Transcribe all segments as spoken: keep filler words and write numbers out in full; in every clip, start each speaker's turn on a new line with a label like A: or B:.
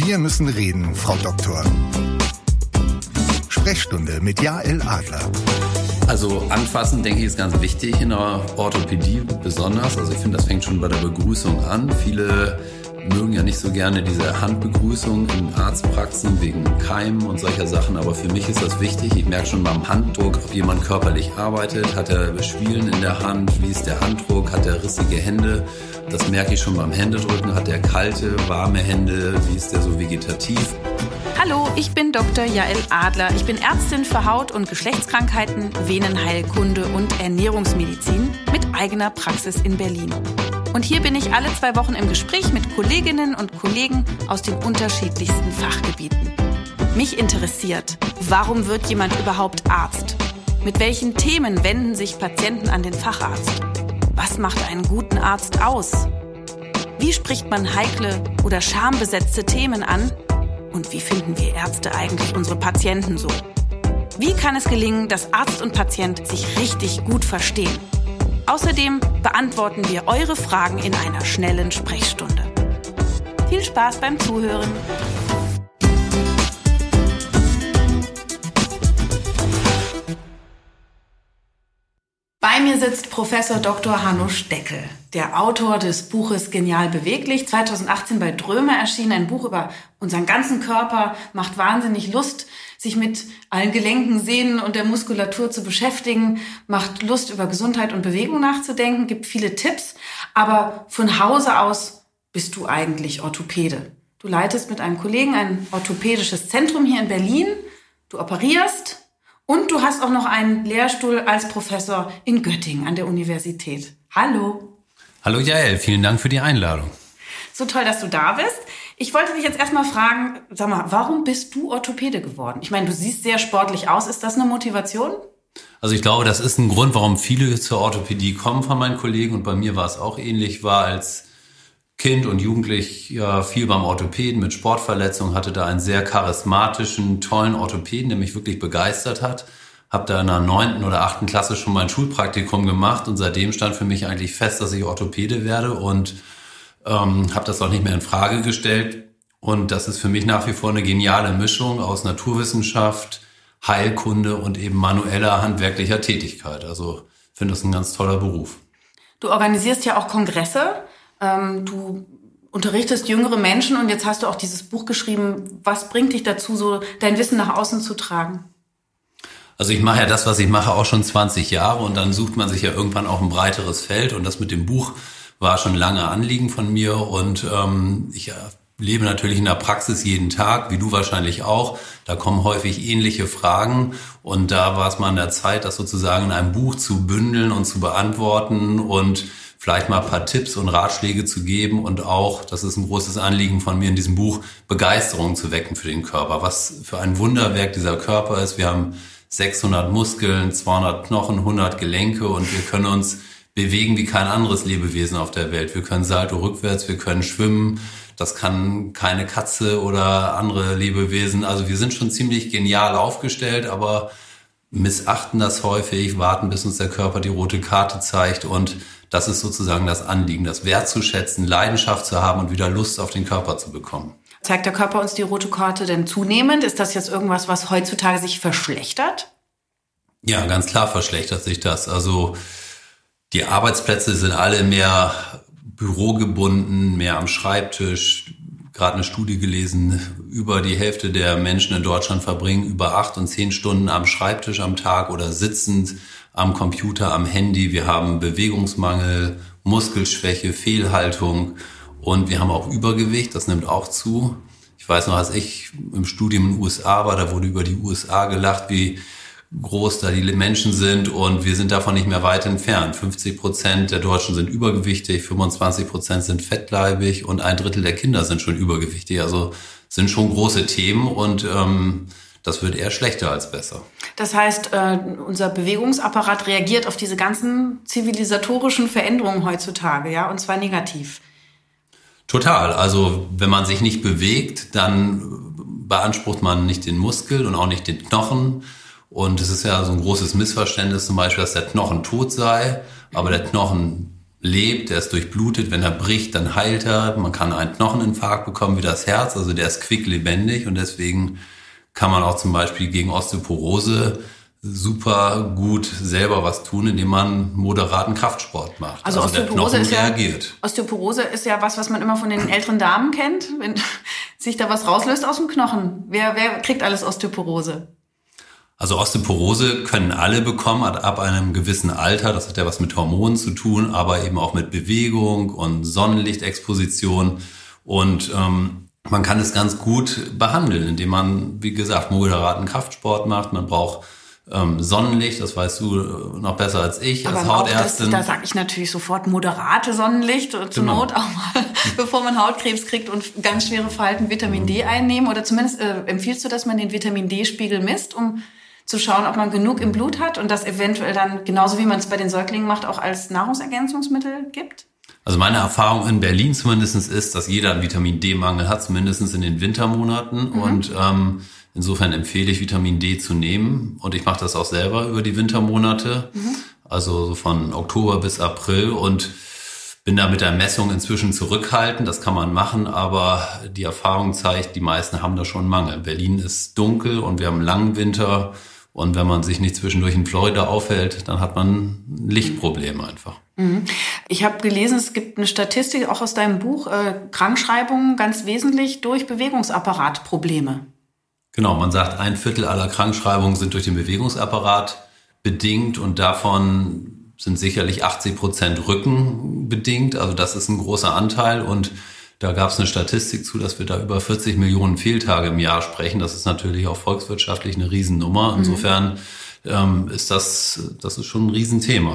A: Wir müssen reden, Frau Doktor. Sprechstunde mit Jael Adler.
B: Also anfassen, denke ich, ist ganz wichtig in der Orthopädie besonders. Also ich finde, das fängt schon bei der Begrüßung an. Viele mögen ja nicht so gerne diese Handbegrüßung in Arztpraxen wegen Keimen und solcher Sachen. Aber für mich ist das wichtig. Ich merke schon beim Handdruck, ob jemand körperlich arbeitet. Hat er Schwielen in der Hand? Wie ist der Handdruck? Hat er rissige Hände? Das merke ich schon beim Händedrücken. Hat er kalte, warme Hände? Wie ist der so vegetativ?
C: Hallo, ich bin Doktor Jael Adler. Ich bin Ärztin für Haut- und Geschlechtskrankheiten, Venenheilkunde und Ernährungsmedizin mit eigener Praxis in Berlin. Und hier bin ich alle zwei Wochen im Gespräch mit Kolleginnen und Kollegen aus den unterschiedlichsten Fachgebieten. Mich interessiert, warum wird jemand überhaupt Arzt? Mit welchen Themen wenden sich Patienten an den Facharzt? Was macht einen guten Arzt aus? Wie spricht man heikle oder schambesetzte Themen an? Und wie finden wir Ärzte eigentlich unsere Patienten so? Wie kann es gelingen, dass Arzt und Patient sich richtig gut verstehen? Außerdem beantworten wir eure Fragen in einer schnellen Sprechstunde. Viel Spaß beim Zuhören! Bei mir sitzt Professor Doktor Hanno Steckel, der Autor des Buches Genial Beweglich, zweitausendachtzehn bei Drömer erschienen, ein Buch über unseren ganzen Körper, macht wahnsinnig Lust, sich mit allen Gelenken, Sehnen und der Muskulatur zu beschäftigen, macht Lust, über Gesundheit und Bewegung nachzudenken, gibt viele Tipps, aber von Hause aus bist du eigentlich Orthopäde. Du leitest mit einem Kollegen ein orthopädisches Zentrum hier in Berlin, du operierst. Und du hast auch noch einen Lehrstuhl als Professor in Göttingen an der Universität. Hallo.
B: Hallo Jael, vielen Dank für die Einladung.
C: So toll, dass du da bist. Ich wollte dich jetzt erstmal fragen, sag mal, warum bist du Orthopäde geworden? Ich meine, du siehst sehr sportlich aus. Ist das eine Motivation?
B: Also ich glaube, das ist ein Grund, warum viele zur Orthopädie kommen von meinen Kollegen. Und bei mir war es auch ähnlich, war als Kind und Jugendlich ja viel beim Orthopäden mit Sportverletzungen, hatte da einen sehr charismatischen, tollen Orthopäden, der mich wirklich begeistert hat. Habe da in der neunten oder achten Klasse schon mein Schulpraktikum gemacht und seitdem stand für mich eigentlich fest, dass ich Orthopäde werde und ähm, habe das auch nicht mehr in Frage gestellt. Und das ist für mich nach wie vor eine geniale Mischung aus Naturwissenschaft, Heilkunde und eben manueller, handwerklicher Tätigkeit. Also ich finde das ein ganz toller Beruf.
C: Du organisierst ja auch Kongresse. Du unterrichtest jüngere Menschen und jetzt hast du auch dieses Buch geschrieben. Was bringt dich dazu, so dein Wissen nach außen zu tragen?
B: Also ich mache ja das, was ich mache, auch schon zwanzig Jahre und dann sucht man sich ja irgendwann auch ein breiteres Feld und das mit dem Buch war schon lange Anliegen von mir und ähm, ich lebe natürlich in der Praxis jeden Tag, wie du wahrscheinlich auch. Da kommen häufig ähnliche Fragen und da war es mal an der Zeit, das sozusagen in einem Buch zu bündeln und zu beantworten und vielleicht mal ein paar Tipps und Ratschläge zu geben und auch, das ist ein großes Anliegen von mir in diesem Buch, Begeisterung zu wecken für den Körper. Was für ein Wunderwerk dieser Körper ist. Wir haben sechshundert Muskeln, zweihundert Knochen, hundert Gelenke und wir können uns bewegen wie kein anderes Lebewesen auf der Welt. Wir können Salto rückwärts, wir können schwimmen. Das kann keine Katze oder andere Lebewesen. Also wir sind schon ziemlich genial aufgestellt, aber missachten das häufig, warten, bis uns der Körper die rote Karte zeigt und das ist sozusagen das Anliegen, das wertzuschätzen, Leidenschaft zu haben und wieder Lust auf den Körper zu bekommen.
C: Zeigt der Körper uns die rote Karte denn zunehmend? Ist das jetzt irgendwas, was heutzutage sich verschlechtert?
B: Ja, ganz klar verschlechtert sich das. Also die Arbeitsplätze sind alle mehr bürogebunden, mehr am Schreibtisch. Gerade eine Studie gelesen, über die Hälfte der Menschen in Deutschland verbringen über acht und zehn Stunden am Schreibtisch am Tag oder sitzend am Computer, am Handy. Wir haben Bewegungsmangel, Muskelschwäche, Fehlhaltung und wir haben auch Übergewicht, das nimmt auch zu. Ich weiß noch, als ich im Studium in den U S A war, da wurde über die U S A gelacht, wie groß da die Menschen sind und wir sind davon nicht mehr weit entfernt. fünfzig Prozent der Deutschen sind übergewichtig, fünfundzwanzig Prozent sind fettleibig und ein Drittel der Kinder sind schon übergewichtig. Also sind schon große Themen und ähm, das wird eher schlechter als besser.
C: Das heißt, äh, unser Bewegungsapparat reagiert auf diese ganzen zivilisatorischen Veränderungen heutzutage, ja, und zwar negativ.
B: Total. Also wenn man sich nicht bewegt, dann beansprucht man nicht den Muskel und auch nicht den Knochen. Und es ist ja so ein großes Missverständnis zum Beispiel, dass der Knochen tot sei, aber der Knochen lebt, der ist durchblutet. Wenn er bricht, dann heilt er. Man kann einen Knocheninfarkt bekommen wie das Herz. Also der ist quicklebendig und deswegen kann man auch zum Beispiel gegen Osteoporose super gut selber was tun, indem man moderaten Kraftsport macht.
C: Also, also Osteoporose,
B: der
C: ist ja,
B: reagiert.
C: Osteoporose ist ja was, was man immer von den älteren Damen kennt, wenn sich da was rauslöst aus dem Knochen. Wer, wer kriegt alles Osteoporose?
B: Also Osteoporose können alle bekommen ab einem gewissen Alter. Das hat ja was mit Hormonen zu tun, aber eben auch mit Bewegung und Sonnenlichtexposition. Und ähm, man kann es ganz gut behandeln, indem man, wie gesagt, moderaten Kraftsport macht. Man braucht ähm, Sonnenlicht, das weißt du noch besser als ich
C: aber
B: als Hautärztin.
C: Das, da sage ich natürlich sofort moderate Sonnenlicht, zur
B: genau.
C: Not auch mal, bevor man Hautkrebs kriegt und ganz schwere Falten Vitamin D einnehmen. Oder zumindest äh, empfiehlst du, dass man den Vitamin D-Spiegel misst, um zu schauen, ob man genug im Blut hat und das eventuell dann, genauso wie man es bei den Säuglingen macht, auch als Nahrungsergänzungsmittel gibt?
B: Also meine Erfahrung in Berlin zumindest ist, dass jeder einen Vitamin D-Mangel hat, zumindest in den Wintermonaten. Mhm. Und ähm, insofern empfehle ich, Vitamin D zu nehmen. Und ich mache das auch selber über die Wintermonate, mhm. also so von Oktober bis April. Und bin da mit der Messung inzwischen zurückhaltend. Das kann man machen, aber die Erfahrung zeigt, die meisten haben da schon einen Mangel. Berlin ist dunkel und wir haben einen langen Winter. Und wenn man sich nicht zwischendurch in Florida aufhält, dann hat man ein Lichtproblem einfach.
C: Ich habe gelesen, es gibt eine Statistik, auch aus deinem Buch, äh, Krankschreibungen ganz wesentlich durch Bewegungsapparatprobleme.
B: Genau, man sagt, ein Viertel aller Krankschreibungen sind durch den Bewegungsapparat bedingt und davon sind sicherlich achtzig Prozent Rücken bedingt. Also das ist ein großer Anteil und da gab es eine Statistik zu, dass wir da über vierzig Millionen Fehltage im Jahr sprechen. Das ist natürlich auch volkswirtschaftlich eine Riesennummer. Insofern ähm, ist das, das ist schon ein Riesenthema.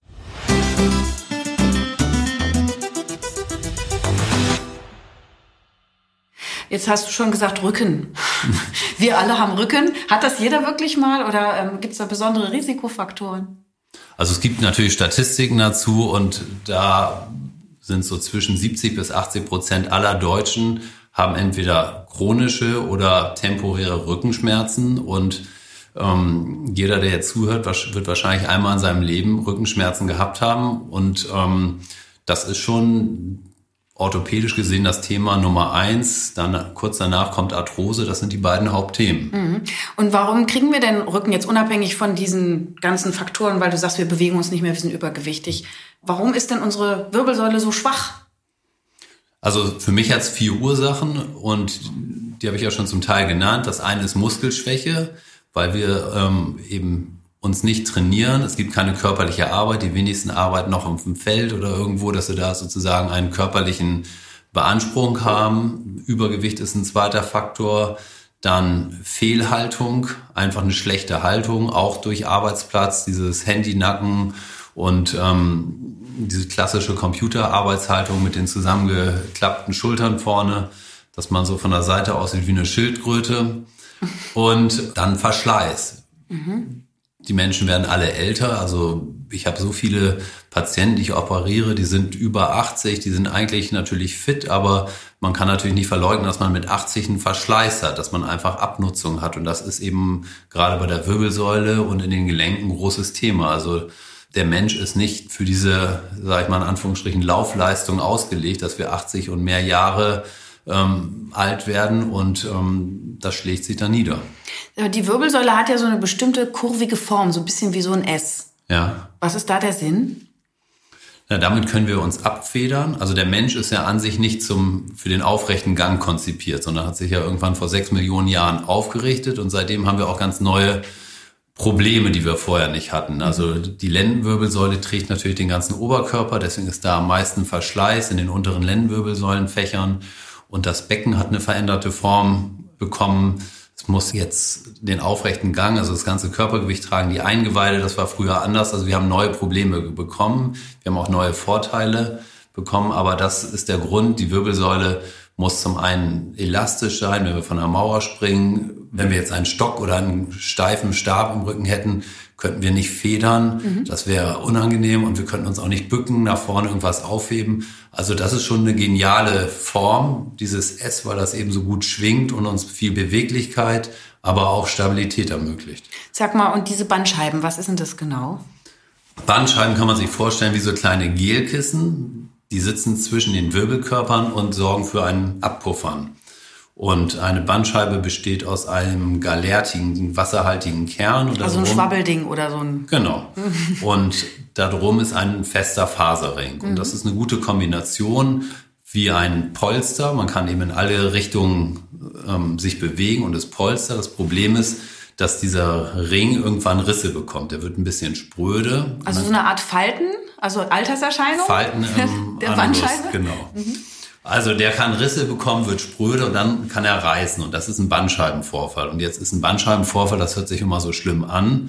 C: Jetzt hast du schon gesagt Rücken. Wir alle haben Rücken. Hat das jeder wirklich mal oder ähm, gibt es da besondere Risikofaktoren?
B: Also es gibt natürlich Statistiken dazu und da sind so zwischen siebzig bis achtzig Prozent aller Deutschen haben entweder chronische oder temporäre Rückenschmerzen und ähm, jeder, der jetzt zuhört, wird wahrscheinlich einmal in seinem Leben Rückenschmerzen gehabt haben und ähm, das ist schon orthopädisch gesehen das Thema Nummer eins. Dann kurz danach kommt Arthrose. Das sind die beiden Hauptthemen.
C: Und warum kriegen wir denn Rücken jetzt unabhängig von diesen ganzen Faktoren, weil du sagst, wir bewegen uns nicht mehr, wir sind übergewichtig. Warum ist denn unsere Wirbelsäule so schwach?
B: Also für mich hat es vier Ursachen und die habe ich ja schon zum Teil genannt. Das eine ist Muskelschwäche, weil wir ähm, eben uns nicht trainieren. Es gibt keine körperliche Arbeit. Die wenigsten arbeiten noch auf dem Feld oder irgendwo, dass sie da sozusagen einen körperlichen Beanspruchung haben. Übergewicht ist ein zweiter Faktor. Dann Fehlhaltung, einfach eine schlechte Haltung, auch durch Arbeitsplatz, dieses Handynacken und ähm, diese klassische Computerarbeitshaltung mit den zusammengeklappten Schultern vorne, dass man so von der Seite aussieht wie eine Schildkröte. Und dann Verschleiß. Mhm. Die Menschen werden alle älter, also ich habe so viele Patienten, die ich operiere, die sind über achtzig, die sind eigentlich natürlich fit, aber man kann natürlich nicht verleugnen, dass man mit achtzig einen Verschleiß hat, dass man einfach Abnutzung hat und das ist eben gerade bei der Wirbelsäule und in den Gelenken ein großes Thema. Also der Mensch ist nicht für diese, sage ich mal in Anführungsstrichen, Laufleistung ausgelegt, dass wir achtzig und mehr Jahre ähm, alt werden und ähm, das schlägt sich dann nieder.
C: Die Wirbelsäule hat ja so eine bestimmte kurvige Form, so ein bisschen wie so ein S.
B: Ja.
C: Was ist da der Sinn?
B: Ja, damit können wir uns abfedern. Also der Mensch ist ja an sich nicht zum für den aufrechten Gang konzipiert, sondern hat sich ja irgendwann vor sechs Millionen Jahren aufgerichtet und seitdem haben wir auch ganz neue Probleme, die wir vorher nicht hatten. Also die Lendenwirbelsäule trägt natürlich den ganzen Oberkörper, deswegen ist da am meisten Verschleiß in den unteren Lendenwirbelsäulenfächern und das Becken hat eine veränderte Form bekommen. Es muss jetzt den aufrechten Gang, also das ganze Körpergewicht tragen, die Eingeweide, das war früher anders. Also wir haben neue Probleme bekommen, wir haben auch neue Vorteile bekommen, aber das ist der Grund, die Wirbelsäule muss zum einen elastisch sein, wenn wir von der Mauer springen. Wenn wir jetzt einen Stock oder einen steifen Stab im Rücken hätten, könnten wir nicht federn. Mhm. Das wäre unangenehm und wir könnten uns auch nicht bücken, nach vorne irgendwas aufheben. Also das ist schon eine geniale Form, dieses S, weil das eben so gut schwingt und uns viel Beweglichkeit, aber auch Stabilität ermöglicht.
C: Sag mal, und diese Bandscheiben, was ist denn das genau?
B: Bandscheiben kann man sich vorstellen wie so kleine Gelkissen. Die sitzen zwischen den Wirbelkörpern und sorgen für ein Abpuffern. Und eine Bandscheibe besteht aus einem galertigen, wasserhaltigen Kern. Und
C: also ein Schwabbelding oder so ein...
B: Genau. Und darum ist ein fester Faserring. Und das ist eine gute Kombination wie ein Polster. Man kann eben in alle Richtungen ähm, sich bewegen und das Polster. Das Problem ist, dass dieser Ring irgendwann Risse bekommt. Der wird ein bisschen spröde.
C: Also so eine Art Falten, also Alterserscheinung?
B: Falten im
C: der Bandscheibe?
B: Genau. Mhm. Also der kann Risse bekommen, wird spröde und dann kann er reißen. Und das ist ein Bandscheibenvorfall. Und jetzt ist ein Bandscheibenvorfall, das hört sich immer so schlimm an.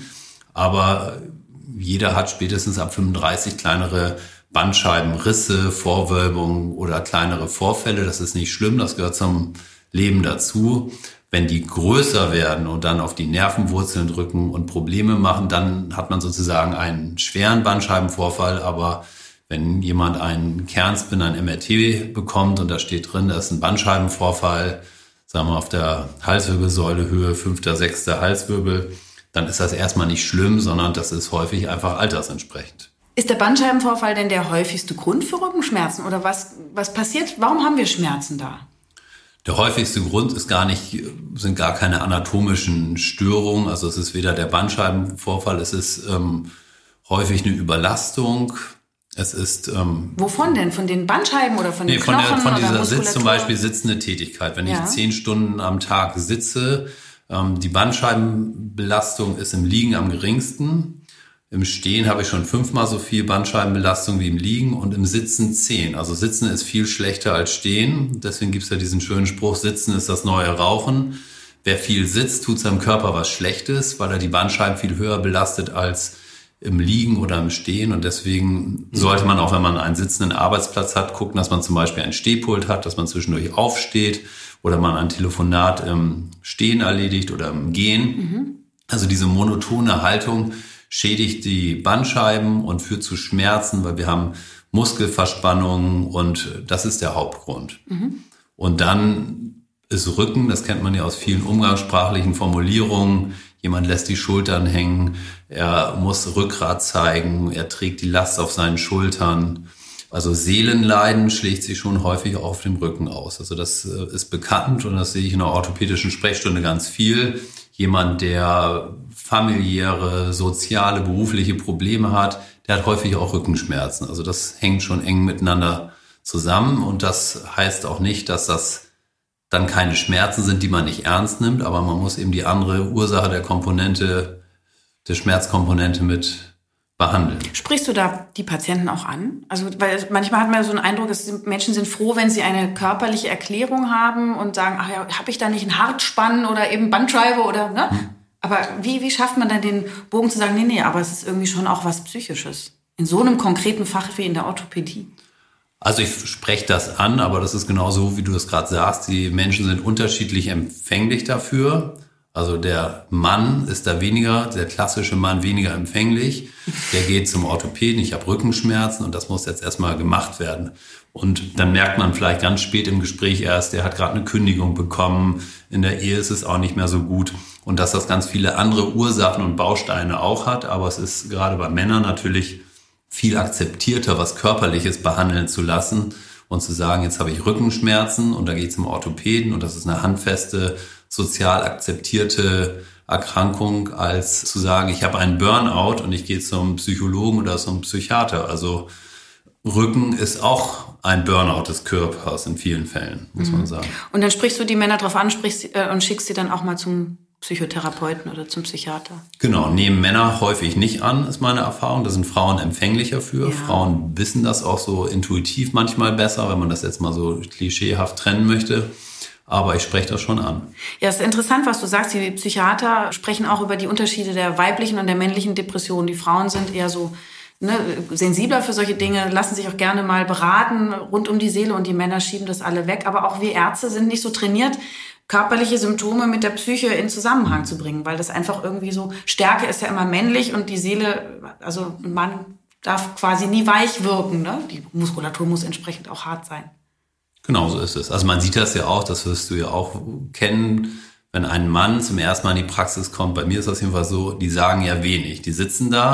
B: Aber jeder hat spätestens ab fünfunddreißig kleinere Bandscheibenrisse, Vorwölbungen oder kleinere Vorfälle. Das ist nicht schlimm, das gehört zum Leben dazu. Wenn die größer werden und dann auf die Nervenwurzeln drücken und Probleme machen, dann hat man sozusagen einen schweren Bandscheibenvorfall. Aber wenn jemand einen Kernspin, ein M R T bekommt und da steht drin, da ist ein Bandscheibenvorfall, sagen wir auf der Halswirbelsäule Höhe fünfter, sechster Halswirbel, dann ist das erstmal nicht schlimm, sondern das ist häufig einfach altersentsprechend.
C: Ist der Bandscheibenvorfall denn der häufigste Grund für Rückenschmerzen? Oder was, was passiert? Warum haben wir Schmerzen da?
B: Der häufigste Grund ist gar nicht, sind gar keine anatomischen Störungen. Also es ist weder der Bandscheibenvorfall, es ist ähm, häufig eine Überlastung. Es ist ähm,
C: wovon denn? Von den Bandscheiben oder von den
B: nee, von
C: Knochen?
B: Der, von
C: oder
B: dieser
C: Muskulatur?
B: Sitz zum Beispiel sitzende Tätigkeit. Wenn
C: ja.
B: ich zehn Stunden am Tag sitze, ähm, die Bandscheibenbelastung ist im Liegen am geringsten. Im Stehen habe ich schon fünfmal so viel Bandscheibenbelastung wie im Liegen und im Sitzen zehn. Also Sitzen ist viel schlechter als Stehen. Deswegen gibt es ja diesen schönen Spruch, Sitzen ist das neue Rauchen. Wer viel sitzt, tut seinem Körper was Schlechtes, weil er die Bandscheiben viel höher belastet als im Liegen oder im Stehen. Und deswegen sollte man auch, wenn man einen sitzenden Arbeitsplatz hat, gucken, dass man zum Beispiel ein Stehpult hat, dass man zwischendurch aufsteht oder man ein Telefonat im Stehen erledigt oder im Gehen. Mhm. Also diese monotone Haltung schädigt die Bandscheiben und führt zu Schmerzen, weil wir haben Muskelverspannungen und das ist der Hauptgrund. Mhm. Und dann ist Rücken, das kennt man ja aus vielen umgangssprachlichen Formulierungen, jemand lässt die Schultern hängen, er muss Rückgrat zeigen, er trägt die Last auf seinen Schultern. Also Seelenleiden schlägt sich schon häufig auf dem Rücken aus. Also das ist bekannt und das sehe ich in der orthopädischen Sprechstunde ganz viel. Jemand, der familiäre, soziale, berufliche Probleme hat, der hat häufig auch Rückenschmerzen. Also das hängt schon eng miteinander zusammen und das heißt auch nicht, dass das dann keine Schmerzen sind, die man nicht ernst nimmt, aber man muss eben die andere Ursache der Komponente, der Schmerzkomponente mit behandeln.
C: Sprichst du da die Patienten auch an? Also weil manchmal hat man so einen Eindruck, dass Menschen sind froh, wenn sie eine körperliche Erklärung haben und sagen, ach ja, habe ich da nicht einen Hartspann oder eben Bandscheibe oder ne? Hm. Aber wie, wie schafft man dann den Bogen zu sagen, nee, nee, aber es ist irgendwie schon auch was Psychisches. In so einem konkreten Fach wie in der Orthopädie.
B: Also ich spreche das an, aber das ist genau so, wie du es gerade sagst. Die Menschen sind unterschiedlich empfänglich dafür. Also der Mann ist da weniger, der klassische Mann weniger empfänglich. Der geht zum Orthopäden, ich habe Rückenschmerzen und das muss jetzt erstmal gemacht werden. Und dann merkt man vielleicht ganz spät im Gespräch erst, der hat gerade eine Kündigung bekommen, in der Ehe ist es auch nicht mehr so gut. Und dass das ganz viele andere Ursachen und Bausteine auch hat. Aber es ist gerade bei Männern natürlich viel akzeptierter, was Körperliches behandeln zu lassen und zu sagen, jetzt habe ich Rückenschmerzen und da gehe ich zum Orthopäden und das ist eine handfeste, sozial akzeptierte Erkrankung, als zu sagen, ich habe einen Burnout und ich gehe zum Psychologen oder zum Psychiater. Also Rücken ist auch ein Burnout des Körpers in vielen Fällen, muss mhm. man sagen.
C: Und dann sprichst du die Männer drauf an, sprichst äh, und schickst sie dann auch mal zum Psychotherapeuten oder zum Psychiater?
B: Genau, nehmen Männer häufig nicht an, ist meine Erfahrung. Da sind Frauen empfänglicher für. Ja. Frauen wissen das auch so intuitiv manchmal besser, wenn man das jetzt mal so klischeehaft trennen möchte. Aber ich spreche das schon an.
C: Ja, es ist interessant, was du sagst. Die Psychiater sprechen auch über die Unterschiede der weiblichen und der männlichen Depression. Die Frauen sind eher so ne, sensibler für solche Dinge, lassen sich auch gerne mal beraten rund um die Seele und die Männer schieben das alle weg. Aber auch wir Ärzte sind nicht so trainiert, körperliche Symptome mit der Psyche in Zusammenhang zu bringen, weil das einfach irgendwie so, Stärke ist ja immer männlich und die Seele, also ein Mann darf quasi nie weich wirken, ne? Die Muskulatur muss entsprechend auch hart sein.
B: Genau so ist es. Also man sieht das ja auch, das wirst du ja auch kennen, wenn ein Mann zum ersten Mal in die Praxis kommt, bei mir ist das jedenfalls so, die sagen ja wenig, die sitzen da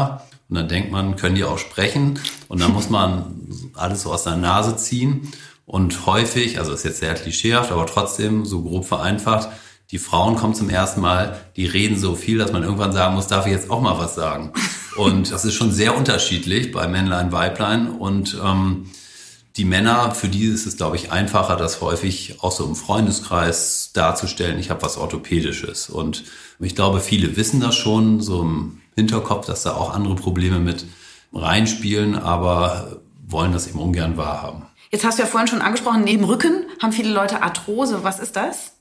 B: Und dann denkt man, können die auch sprechen? Und dann muss man alles so aus der Nase ziehen. Und häufig, also ist jetzt sehr klischeehaft, aber trotzdem so grob vereinfacht, die Frauen kommen zum ersten Mal, die reden so viel, dass man irgendwann sagen muss, darf ich jetzt auch mal was sagen? Und das ist schon sehr unterschiedlich bei Männlein, Weiblein. Und ähm, die Männer, für die ist es, glaube ich, einfacher, das häufig auch so im Freundeskreis darzustellen, ich habe was Orthopädisches. Und ich glaube, viele wissen das schon, so im Hinterkopf, dass da auch andere Probleme mit reinspielen, aber wollen das eben ungern wahrhaben.
C: Jetzt hast du ja vorhin schon angesprochen, neben Rücken haben viele Leute Arthrose. Was ist das?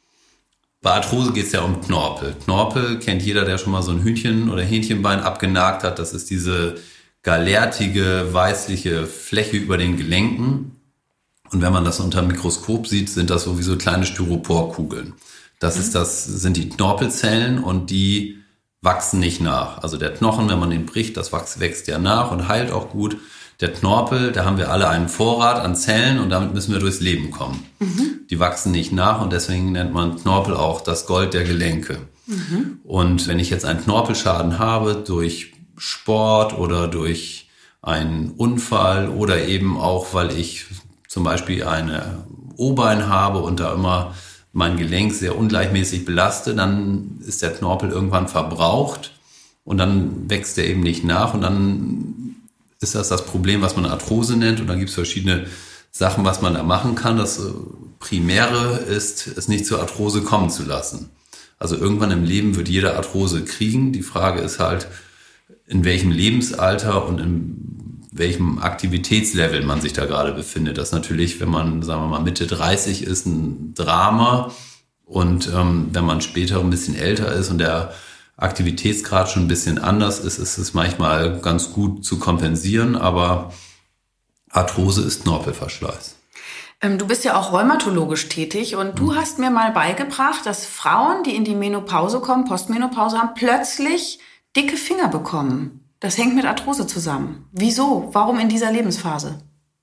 B: Bei Arthrose geht es ja um Knorpel. Knorpel kennt jeder, der schon mal so ein Hühnchen- oder Hähnchenbein abgenagt hat. Das ist diese galertige, weißliche Fläche über den Gelenken. Und wenn man das unter dem Mikroskop sieht, sind das sowieso kleine Styroporkugeln. Das mhm. ist das, sind die Knorpelzellen und die wachsen nicht nach. Also der Knochen, wenn man den bricht, das wächst ja nach und heilt auch gut. Der Knorpel, da haben wir alle einen Vorrat an Zellen und damit müssen wir durchs Leben kommen. Mhm. Die wachsen nicht nach und deswegen nennt man Knorpel auch das Gold der Gelenke. Mhm. Und wenn ich jetzt einen Knorpelschaden habe durch Sport oder durch einen Unfall oder eben auch, weil ich zum Beispiel eine O-Bein habe und da immer mein Gelenk sehr ungleichmäßig belaste, dann ist der Knorpel irgendwann verbraucht und dann wächst er eben nicht nach und dann ist das das Problem, was man Arthrose nennt. Und dann gibt es verschiedene Sachen, was man da machen kann. Das Primäre ist, es nicht zur Arthrose kommen zu lassen. Also irgendwann im Leben wird jeder Arthrose kriegen. Die Frage ist halt, in welchem Lebensalter und in welchem Aktivitätslevel man sich da gerade befindet. Das ist natürlich, wenn man, sagen wir mal, Mitte dreißig ist, ein Drama. Und ähm, wenn man später ein bisschen älter ist und der Aktivitätsgrad schon ein bisschen anders ist, ist es manchmal ganz gut zu kompensieren, aber Arthrose ist Knorpelverschleiß.
C: Ähm, du bist ja auch rheumatologisch tätig und du mhm. hast mir mal beigebracht, dass Frauen, die in die Menopause kommen, Postmenopause haben, plötzlich dicke Finger bekommen. Das hängt mit Arthrose zusammen. Wieso? Warum in dieser Lebensphase?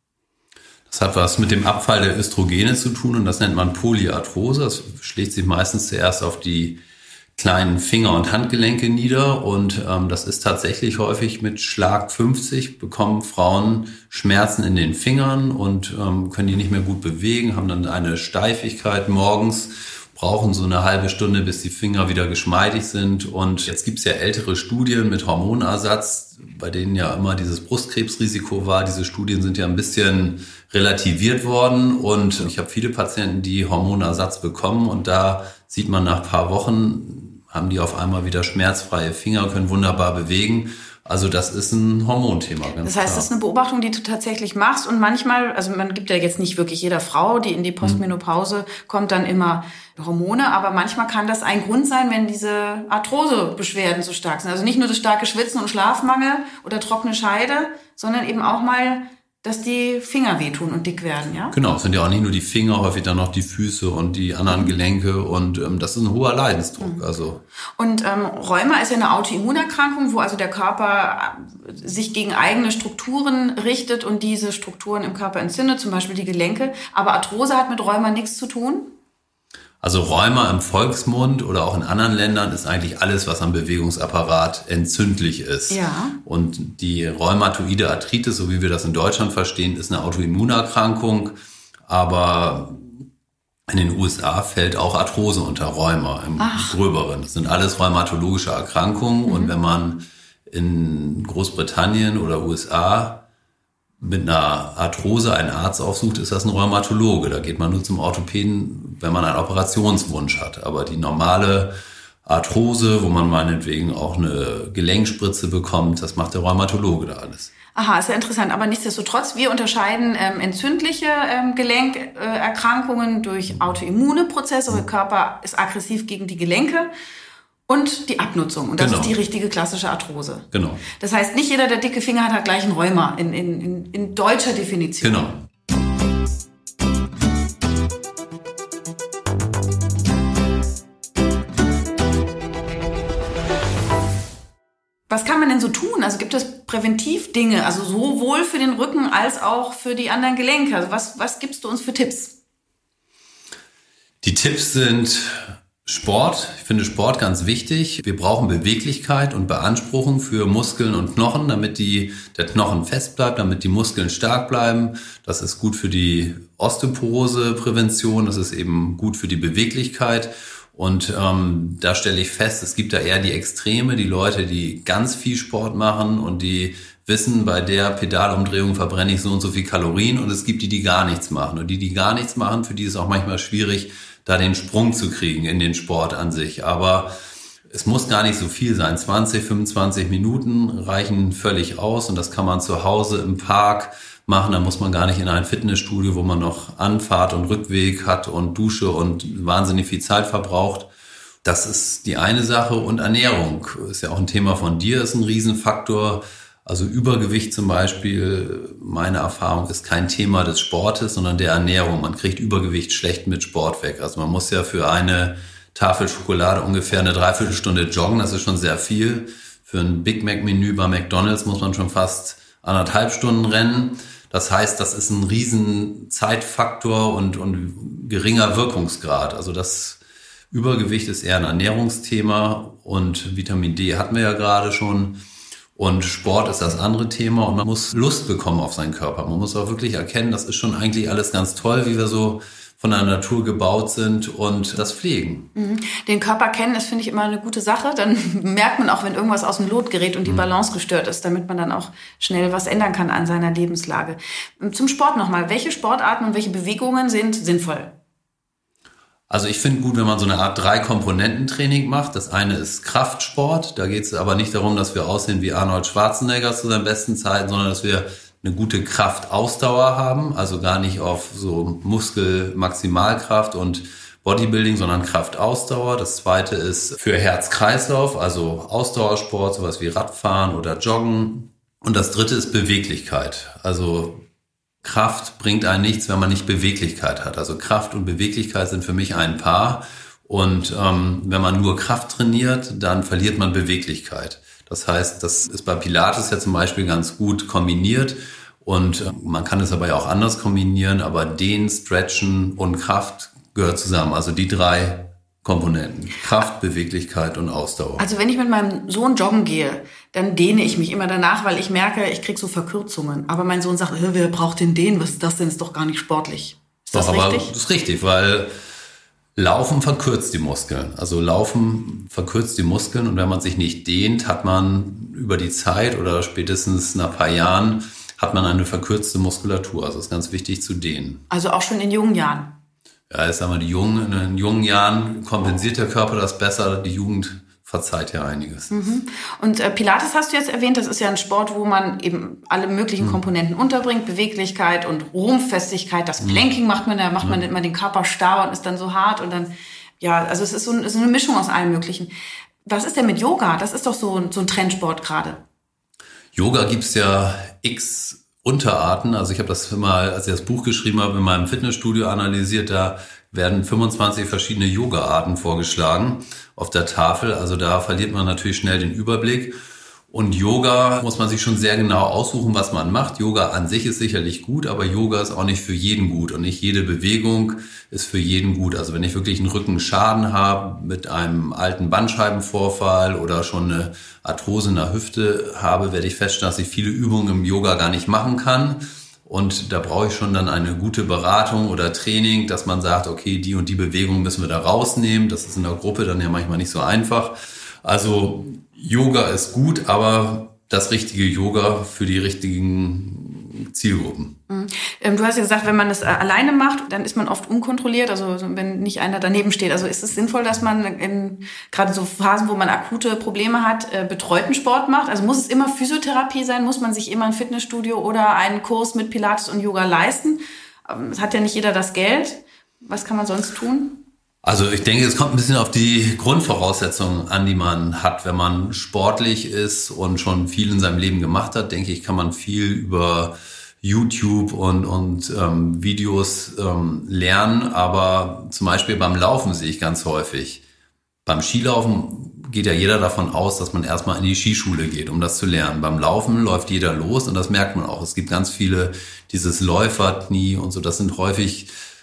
B: Das hat was mit dem Abfall der Östrogene zu tun und das nennt man Polyarthrose. Das schlägt sich meistens zuerst auf die kleinen Finger- und Handgelenke nieder und ähm, das ist tatsächlich häufig mit Schlag fünfzig bekommen Frauen Schmerzen in den Fingern und ähm, können die nicht mehr gut bewegen, haben dann eine Steifigkeit morgens, brauchen so eine halbe Stunde, bis die Finger wieder geschmeidig sind und jetzt gibt's ja ältere Studien mit Hormonersatz, bei denen ja immer dieses Brustkrebsrisiko war. Diese Studien sind ja ein bisschen relativiert worden und ich habe viele Patienten, die Hormonersatz bekommen und da sieht man nach ein paar Wochen, haben die auf einmal wieder schmerzfreie Finger, können wunderbar bewegen. Also das ist ein Hormonthema, ganz klar. Das heißt,
C: klar. Das ist eine Beobachtung, die du tatsächlich machst und manchmal, also man gibt ja jetzt nicht wirklich jeder Frau, die in die Postmenopause mhm. kommt, dann immer Hormone, aber manchmal kann das ein Grund sein, wenn diese Arthrosebeschwerden so stark sind. Also nicht nur das starke Schwitzen und Schlafmangel oder trockene Scheide, sondern eben auch mal, dass die Finger wehtun und dick werden, ja?
B: Genau, es sind ja auch nicht nur die Finger, häufig dann noch die Füße und die anderen Gelenke und ähm, das ist ein hoher Leidensdruck. Mhm. Also.
C: Und ähm, Rheuma ist ja eine Autoimmunerkrankung, wo also der Körper sich gegen eigene Strukturen richtet und diese Strukturen im Körper entzündet, zum Beispiel die Gelenke. Aber Arthrose hat mit Rheuma nichts zu tun?
B: Also Rheuma im Volksmund oder auch in anderen Ländern ist eigentlich alles, was am Bewegungsapparat entzündlich ist.
C: Ja.
B: Und die rheumatoide Arthritis, so wie wir das in Deutschland verstehen, ist eine Autoimmunerkrankung. Aber in den U S A fällt auch Arthrose unter Rheuma im Ach. Gröberen. Das sind alles rheumatologische Erkrankungen. Mhm. Und wenn man in Großbritannien oder U S A mit einer Arthrose einen Arzt aufsucht, ist das ein Rheumatologe. Da geht man nur zum Orthopäden, wenn man einen Operationswunsch hat. Aber die normale Arthrose, wo man meinetwegen auch eine Gelenkspritze bekommt, das macht der Rheumatologe da alles.
C: Aha, ist ja interessant. Aber nichtsdestotrotz, wir unterscheiden ähm, entzündliche ähm, Gelenkerkrankungen durch autoimmune Prozesse. Der Körper ist aggressiv gegen die Gelenke. Und die Abnutzung. Und das genau. ist die richtige klassische Arthrose.
B: Genau.
C: Das heißt, nicht jeder, der dicke Finger hat, hat gleich ein Rheuma in, in, in deutscher Definition.
B: Genau.
C: Was kann man denn so tun? Also gibt es präventiv Dinge, also sowohl für den Rücken als auch für die anderen Gelenke? Also was, was gibst du uns für Tipps?
B: Die Tipps sind Sport, ich finde Sport ganz wichtig. Wir brauchen Beweglichkeit und Beanspruchung für Muskeln und Knochen, damit die, der Knochen fest bleibt, damit die Muskeln stark bleiben. Das ist gut für die Osteoporose-Prävention, das ist eben gut für die Beweglichkeit. Und ähm, da stelle ich fest, es gibt da eher die Extreme, die Leute, die ganz viel Sport machen und die wissen, bei der Pedalumdrehung verbrenne ich so und so viel Kalorien. Und es gibt die, die gar nichts machen. Und die, die gar nichts machen, für die ist es auch manchmal schwierig, da den Sprung zu kriegen in den Sport an sich. Aber es muss gar nicht so viel sein. zwanzig, fünfundzwanzig Minuten reichen völlig aus und das kann man zu Hause im Park machen. Da muss man gar nicht in ein Fitnessstudio, wo man noch Anfahrt und Rückweg hat und Dusche und wahnsinnig viel Zeit verbraucht. Das ist die eine Sache. Und Ernährung ist ja auch ein Thema von dir, ist ein Riesenfaktor. Also Übergewicht zum Beispiel, meine Erfahrung, ist kein Thema des Sportes, sondern der Ernährung. Man kriegt Übergewicht schlecht mit Sport weg. Also man muss ja für eine Tafel Schokolade ungefähr eine Dreiviertelstunde joggen. Das ist schon sehr viel. Für ein Big Mac-Menü bei McDonald's muss man schon fast anderthalb Stunden rennen. Das heißt, das ist ein riesen Zeitfaktor und, und geringer Wirkungsgrad. Also das Übergewicht ist eher ein Ernährungsthema und Vitamin D hatten wir ja gerade schon. Und Sport ist das andere Thema und man muss Lust bekommen auf seinen Körper. Man muss auch wirklich erkennen, das ist schon eigentlich alles ganz toll, wie wir so von der Natur gebaut sind und das pflegen.
C: Den Körper kennen ist, finde ich, immer eine gute Sache. Dann merkt man auch, wenn irgendwas aus dem Lot gerät und die Balance gestört ist, damit man dann auch schnell was ändern kann an seiner Lebenslage. Zum Sport nochmal. Welche Sportarten und welche Bewegungen sind sinnvoll?
B: Also ich finde gut, wenn man so eine Art Drei-Komponenten-Training macht. Das eine ist Kraftsport. Da geht es aber nicht darum, dass wir aussehen wie Arnold Schwarzenegger zu seinen besten Zeiten, sondern dass wir eine gute Kraftausdauer haben. Also gar nicht auf so Muskel-Maximalkraft und Bodybuilding, sondern Kraftausdauer. Das zweite ist für Herz-Kreislauf, also Ausdauersport, sowas wie Radfahren oder Joggen. Und das dritte ist Beweglichkeit. Also Kraft bringt einen nichts, wenn man nicht Beweglichkeit hat. Also Kraft und Beweglichkeit sind für mich ein Paar. Und ähm, wenn man nur Kraft trainiert, dann verliert man Beweglichkeit. Das heißt, das ist bei Pilates ja zum Beispiel ganz gut kombiniert. Und äh, man kann es aber ja auch anders kombinieren. Aber Dehnen, Stretchen und Kraft gehört zusammen. Also die drei Komponenten. Kraft, Beweglichkeit und Ausdauer.
C: Also wenn ich mit meinem Sohn joggen gehe, dann dehne ich mich immer danach, weil ich merke, ich kriege so Verkürzungen. Aber mein Sohn sagt, wer braucht den Dehnen? Was ist das denn? Ist doch gar nicht sportlich. Ist das
B: doch,
C: richtig?
B: Aber das ist richtig, weil Laufen verkürzt die Muskeln. Also Laufen verkürzt die Muskeln und wenn man sich nicht dehnt, hat man über die Zeit oder spätestens nach ein paar Jahren hat man eine verkürzte Muskulatur. Also es ist ganz wichtig zu dehnen.
C: Also auch schon in jungen Jahren?
B: Ja, jetzt sagen wir, die Jungen, in den jungen Jahren kompensiert der Körper das besser, die Jugend verzeiht ja einiges.
C: Mhm. Und äh, Pilates hast du jetzt erwähnt, das ist ja ein Sport, wo man eben alle möglichen mhm. Komponenten unterbringt, Beweglichkeit und Rumpfestigkeit, das Planking mhm. macht man, da macht man mhm. immer den Körper starr und ist dann so hart und dann, ja, also es ist so, ist so eine Mischung aus allem Möglichen. Was ist denn mit Yoga? Das ist doch so, so ein Trendsport gerade.
B: Yoga gibt's ja x Unterarten, also ich habe das mal, als ich das Buch geschrieben habe, in meinem Fitnessstudio analysiert, da werden fünfundzwanzig verschiedene Yoga-Arten vorgeschlagen auf der Tafel, also da verliert man natürlich schnell den Überblick und Yoga muss man sich schon sehr genau aussuchen, was man macht. Yoga an sich ist sicherlich gut, aber Yoga ist auch nicht für jeden gut und nicht jede Bewegung ist für jeden gut. Also wenn ich wirklich einen Rückenschaden habe, mit einem alten Bandscheibenvorfall oder schon eine Arthrose in der Hüfte habe, werde ich feststellen, dass ich viele Übungen im Yoga gar nicht machen kann. Und da brauche ich schon dann eine gute Beratung oder Training, dass man sagt, okay, die und die Bewegung müssen wir da rausnehmen. Das ist in der Gruppe dann ja manchmal nicht so einfach. Also Yoga ist gut, aber das richtige Yoga für die richtigen Zielgruppen.
C: Du hast ja gesagt, wenn man das alleine macht, dann ist man oft unkontrolliert, also wenn nicht einer daneben steht. Also ist es sinnvoll, dass man in gerade so Phasen, wo man akute Probleme hat, betreuten Sport macht? Also muss es immer Physiotherapie sein? Muss man sich immer ein Fitnessstudio oder einen Kurs mit Pilates und Yoga leisten? Es hat ja nicht jeder das Geld. Was kann man sonst tun?
B: Also ich denke, es kommt ein bisschen auf die Grundvoraussetzungen an, die man hat. Wenn man sportlich ist und schon viel in seinem Leben gemacht hat, denke ich, kann man viel über YouTube und, und ähm, Videos ähm, lernen. Aber zum Beispiel beim Laufen sehe ich ganz häufig. Beim Skilaufen geht ja jeder davon aus, dass man erstmal in die Skischule geht, um das zu lernen. Beim Laufen läuft jeder los und das merkt man auch. Es gibt ganz viele, dieses Läuferknie und so, das sind häufig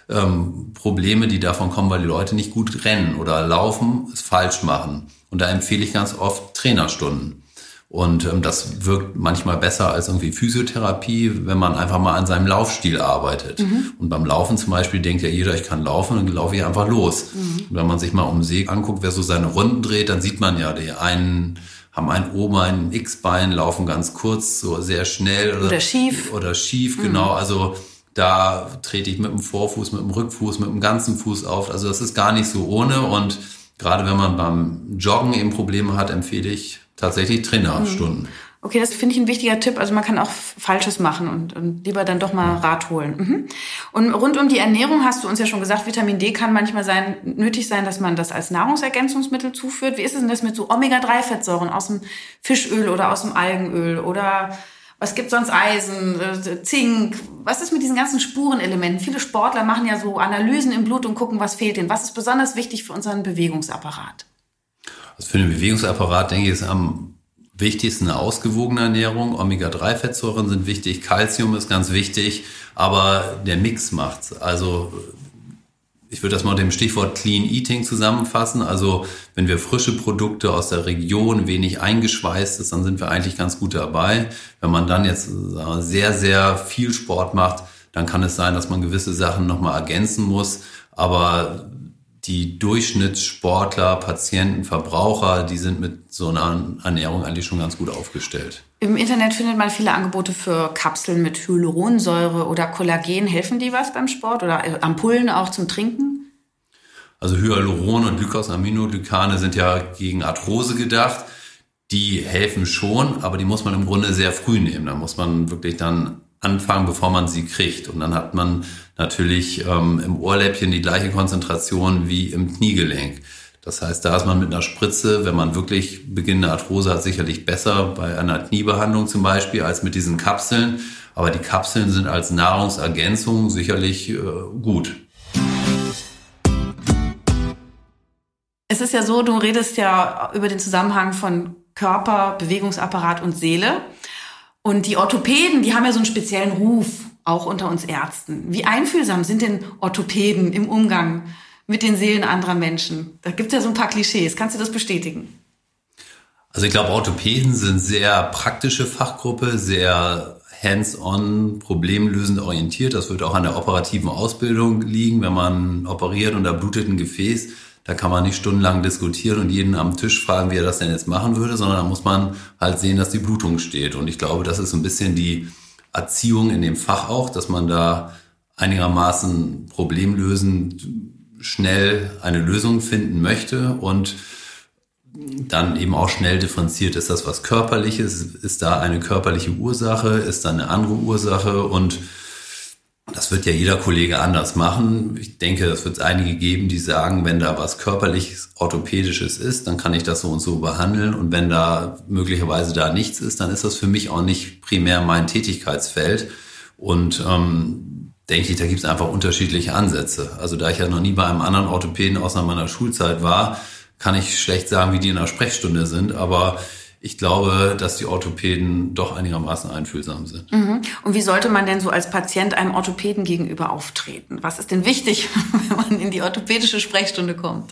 B: ähm, Probleme, die davon kommen, weil die Leute nicht gut rennen oder laufen, es falsch machen. Und da empfehle ich ganz oft Trainerstunden. Und ähm, das wirkt manchmal besser als irgendwie Physiotherapie, wenn man einfach mal an seinem Laufstil arbeitet. Mhm. Und beim Laufen zum Beispiel denkt ja jeder, ich kann laufen, dann laufe ich einfach los. Mhm. Und wenn man sich mal um den See anguckt, wer so seine Runden dreht, dann sieht man ja, die einen haben ein Ober, ein X-Bein, laufen ganz kurz, so sehr schnell. Oder,
C: oder schief.
B: Oder schief, mhm. genau. Also da trete ich mit dem Vorfuß, mit dem Rückfuß, mit dem ganzen Fuß auf. Also das ist gar nicht so ohne. Und gerade wenn man beim Joggen eben Probleme hat, empfehle ich tatsächlich Trainerstunden.
C: Okay, das finde ich ein wichtiger Tipp. Also man kann auch Falsches machen und, und lieber dann doch mal Rat holen. Mhm. Und rund um die Ernährung hast du uns ja schon gesagt, Vitamin D kann manchmal sein, nötig sein, dass man das als Nahrungsergänzungsmittel zuführt. Wie ist es denn das mit so Omega drei Fettsäuren aus dem Fischöl oder aus dem Algenöl? Oder was gibt sonst Eisen, Zink? Was ist mit diesen ganzen Spurenelementen? Viele Sportler machen ja so Analysen im Blut und gucken, was fehlt ihnen. Was ist besonders wichtig für unseren Bewegungsapparat?
B: Also für den Bewegungsapparat, denke ich, ist am wichtigsten eine ausgewogene Ernährung. Omega drei Fettsäuren sind wichtig, Calcium ist ganz wichtig, aber der Mix macht's. Also ich würde das mal unter dem Stichwort Clean Eating zusammenfassen. Also wenn wir frische Produkte aus der Region, wenig eingeschweißt ist, dann sind wir eigentlich ganz gut dabei. Wenn man dann jetzt sehr, sehr viel Sport macht, dann kann es sein, dass man gewisse Sachen nochmal ergänzen muss. Aber die Durchschnittssportler, Patienten, Verbraucher, die sind mit so einer Ernährung eigentlich schon ganz gut aufgestellt.
C: Im Internet findet man viele Angebote für Kapseln mit Hyaluronsäure oder Kollagen. Helfen die was beim Sport oder Ampullen auch zum Trinken?
B: Also Hyaluron und Glycosaminoglycane sind ja gegen Arthrose gedacht. Die helfen schon, aber die muss man im Grunde sehr früh nehmen. Da muss man wirklich dann anfangen, bevor man sie kriegt. Und dann hat man natürlich ähm, im Ohrläppchen die gleiche Konzentration wie im Kniegelenk. Das heißt, da ist man mit einer Spritze, wenn man wirklich beginnende Arthrose hat, sicherlich besser bei einer Kniebehandlung zum Beispiel als mit diesen Kapseln. Aber die Kapseln sind als Nahrungsergänzung sicherlich äh, gut.
C: Es ist ja so, du redest ja über den Zusammenhang von Körper, Bewegungsapparat und Seele. Und die Orthopäden, die haben ja so einen speziellen Ruf, auch unter uns Ärzten. Wie einfühlsam sind denn Orthopäden im Umgang mit den Seelen anderer Menschen? Da gibt es ja so ein paar Klischees. Kannst du das bestätigen?
B: Also ich glaube, Orthopäden sind sehr praktische Fachgruppe, sehr hands-on, problemlösend orientiert. Das wird auch an der operativen Ausbildung liegen. Wenn man operiert und da blutet ein Gefäß, da kann man nicht stundenlang diskutieren und jeden am Tisch fragen, wie er das denn jetzt machen würde, sondern da muss man halt sehen, dass die Blutung steht. Und ich glaube, das ist so ein bisschen die Erziehung in dem Fach auch, dass man da einigermaßen problemlösend schnell eine Lösung finden möchte und dann eben auch schnell differenziert. Ist das was Körperliches? Ist da eine körperliche Ursache? Ist da eine andere Ursache? Und das wird ja jeder Kollege anders machen. Ich denke, es wird einige geben, die sagen, wenn da was körperliches, orthopädisches ist, dann kann ich das so und so behandeln. Und wenn da möglicherweise da nichts ist, dann ist das für mich auch nicht primär mein Tätigkeitsfeld. Und ähm, denke ich, da gibt es einfach unterschiedliche Ansätze. Also da ich ja noch nie bei einem anderen Orthopäden außer meiner Schulzeit war, kann ich schlecht sagen, wie die in der Sprechstunde sind. Aber ich glaube, dass die Orthopäden doch einigermaßen einfühlsam sind.
C: Mhm. Und wie sollte man denn so als Patient einem Orthopäden gegenüber auftreten? Was ist denn wichtig, wenn man in die orthopädische Sprechstunde kommt?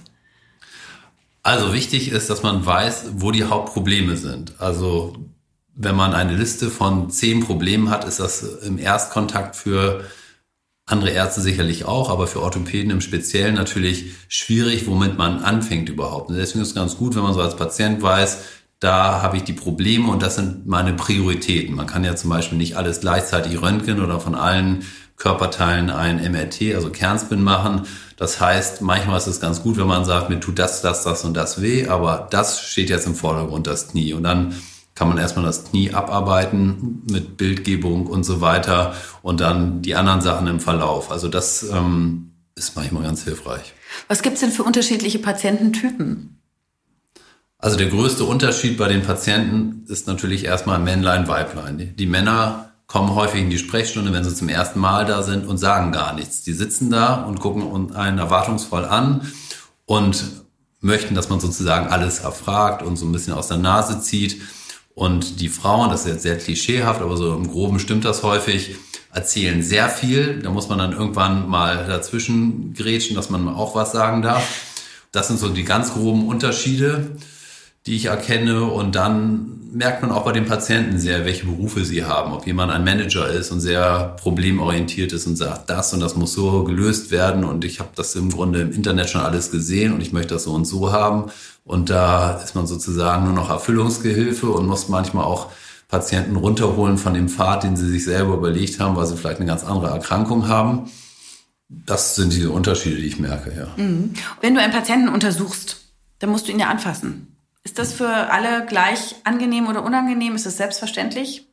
B: Also wichtig ist, dass man weiß, wo die Hauptprobleme sind. Also wenn man eine Liste von zehn Problemen hat, ist das im Erstkontakt für andere Ärzte sicherlich auch, aber für Orthopäden im Speziellen natürlich schwierig, womit man anfängt überhaupt. Und deswegen ist es ganz gut, wenn man so als Patient weiß, da habe ich die Probleme und das sind meine Prioritäten. Man kann ja zum Beispiel nicht alles gleichzeitig röntgen oder von allen Körperteilen ein M R T, also Kernspin machen. Das heißt, manchmal ist es ganz gut, wenn man sagt, mir tut das, das, das und das weh, aber das steht jetzt im Vordergrund, das Knie. Und dann kann man erstmal das Knie abarbeiten mit Bildgebung und so weiter und dann die anderen Sachen im Verlauf. Also das ähm, ist manchmal ganz hilfreich.
C: Was gibt's denn für unterschiedliche Patiententypen?
B: Also der größte Unterschied bei den Patienten ist natürlich erstmal Männlein, Weiblein. Die Männer kommen häufig in die Sprechstunde, wenn sie zum ersten Mal da sind und sagen gar nichts. Die sitzen da und gucken einen erwartungsvoll an und möchten, dass man sozusagen alles erfragt und so ein bisschen aus der Nase zieht. Und die Frauen, das ist jetzt sehr klischeehaft, aber so im Groben stimmt das häufig, erzählen sehr viel. Da muss man dann irgendwann mal dazwischen grätschen, dass man auch was sagen darf. Das sind so die ganz groben Unterschiede, die ich erkenne. Und dann merkt man auch bei den Patienten sehr, welche Berufe sie haben. Ob jemand ein Manager ist und sehr problemorientiert ist und sagt, das und das muss so gelöst werden. Und ich habe das im Grunde im Internet schon alles gesehen und ich möchte das so und so haben. Und da ist man sozusagen nur noch Erfüllungsgehilfe und muss manchmal auch Patienten runterholen von dem Pfad, den sie sich selber überlegt haben, weil sie vielleicht eine ganz andere Erkrankung haben. Das sind die Unterschiede, die ich merke, ja.
C: Mhm. Wenn du einen Patienten untersuchst, dann musst du ihn ja anfassen. Ist das für alle gleich angenehm oder unangenehm? Ist das selbstverständlich?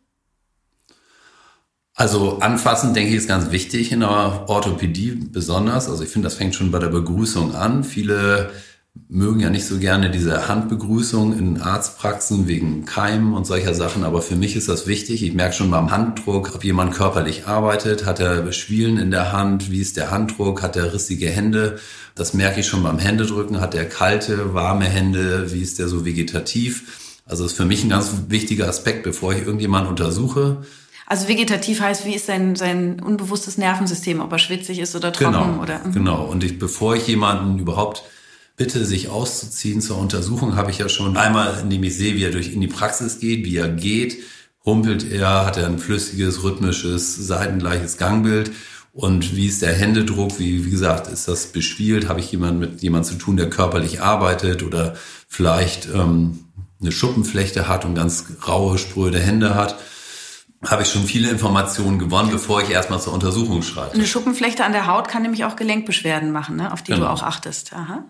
B: Also anfassen, denke ich, ist ganz wichtig in der Orthopädie besonders. Also ich finde, das fängt schon bei der Begrüßung an. Viele mögen ja nicht so gerne diese Handbegrüßung in Arztpraxen wegen Keimen und solcher Sachen. Aber für mich ist das wichtig. Ich merke schon beim Handdruck, ob jemand körperlich arbeitet. Hat er Schwielen in der Hand? Wie ist der Handdruck? Hat er rissige Hände? Das merke ich schon beim Händedrücken. Hat er kalte, warme Hände? Wie ist der so vegetativ? Also das ist für mich ein ganz wichtiger Aspekt, bevor ich irgendjemanden untersuche.
C: Also vegetativ heißt, wie ist sein, sein unbewusstes Nervensystem? Ob er schwitzig ist oder trocken?
B: Genau,
C: oder?
B: genau. Und ich, bevor ich jemanden überhaupt bitte, sich auszuziehen zur Untersuchung, habe ich ja schon einmal, indem ich sehe, wie er durch in die Praxis geht, wie er geht, humpelt er, hat er ein flüssiges, rhythmisches, seitengleiches Gangbild und wie ist der Händedruck, wie, wie gesagt, ist das beschwielt, habe ich jemanden mit jemandem zu tun, der körperlich arbeitet oder vielleicht ähm, eine Schuppenflechte hat und ganz raue, spröde Hände hat, habe ich schon viele Informationen gewonnen, bevor ich erstmal zur Untersuchung schreite.
C: Eine Schuppenflechte an der Haut kann nämlich auch Gelenkbeschwerden machen, ne? Auf die
B: genau.
C: du auch achtest. Aha.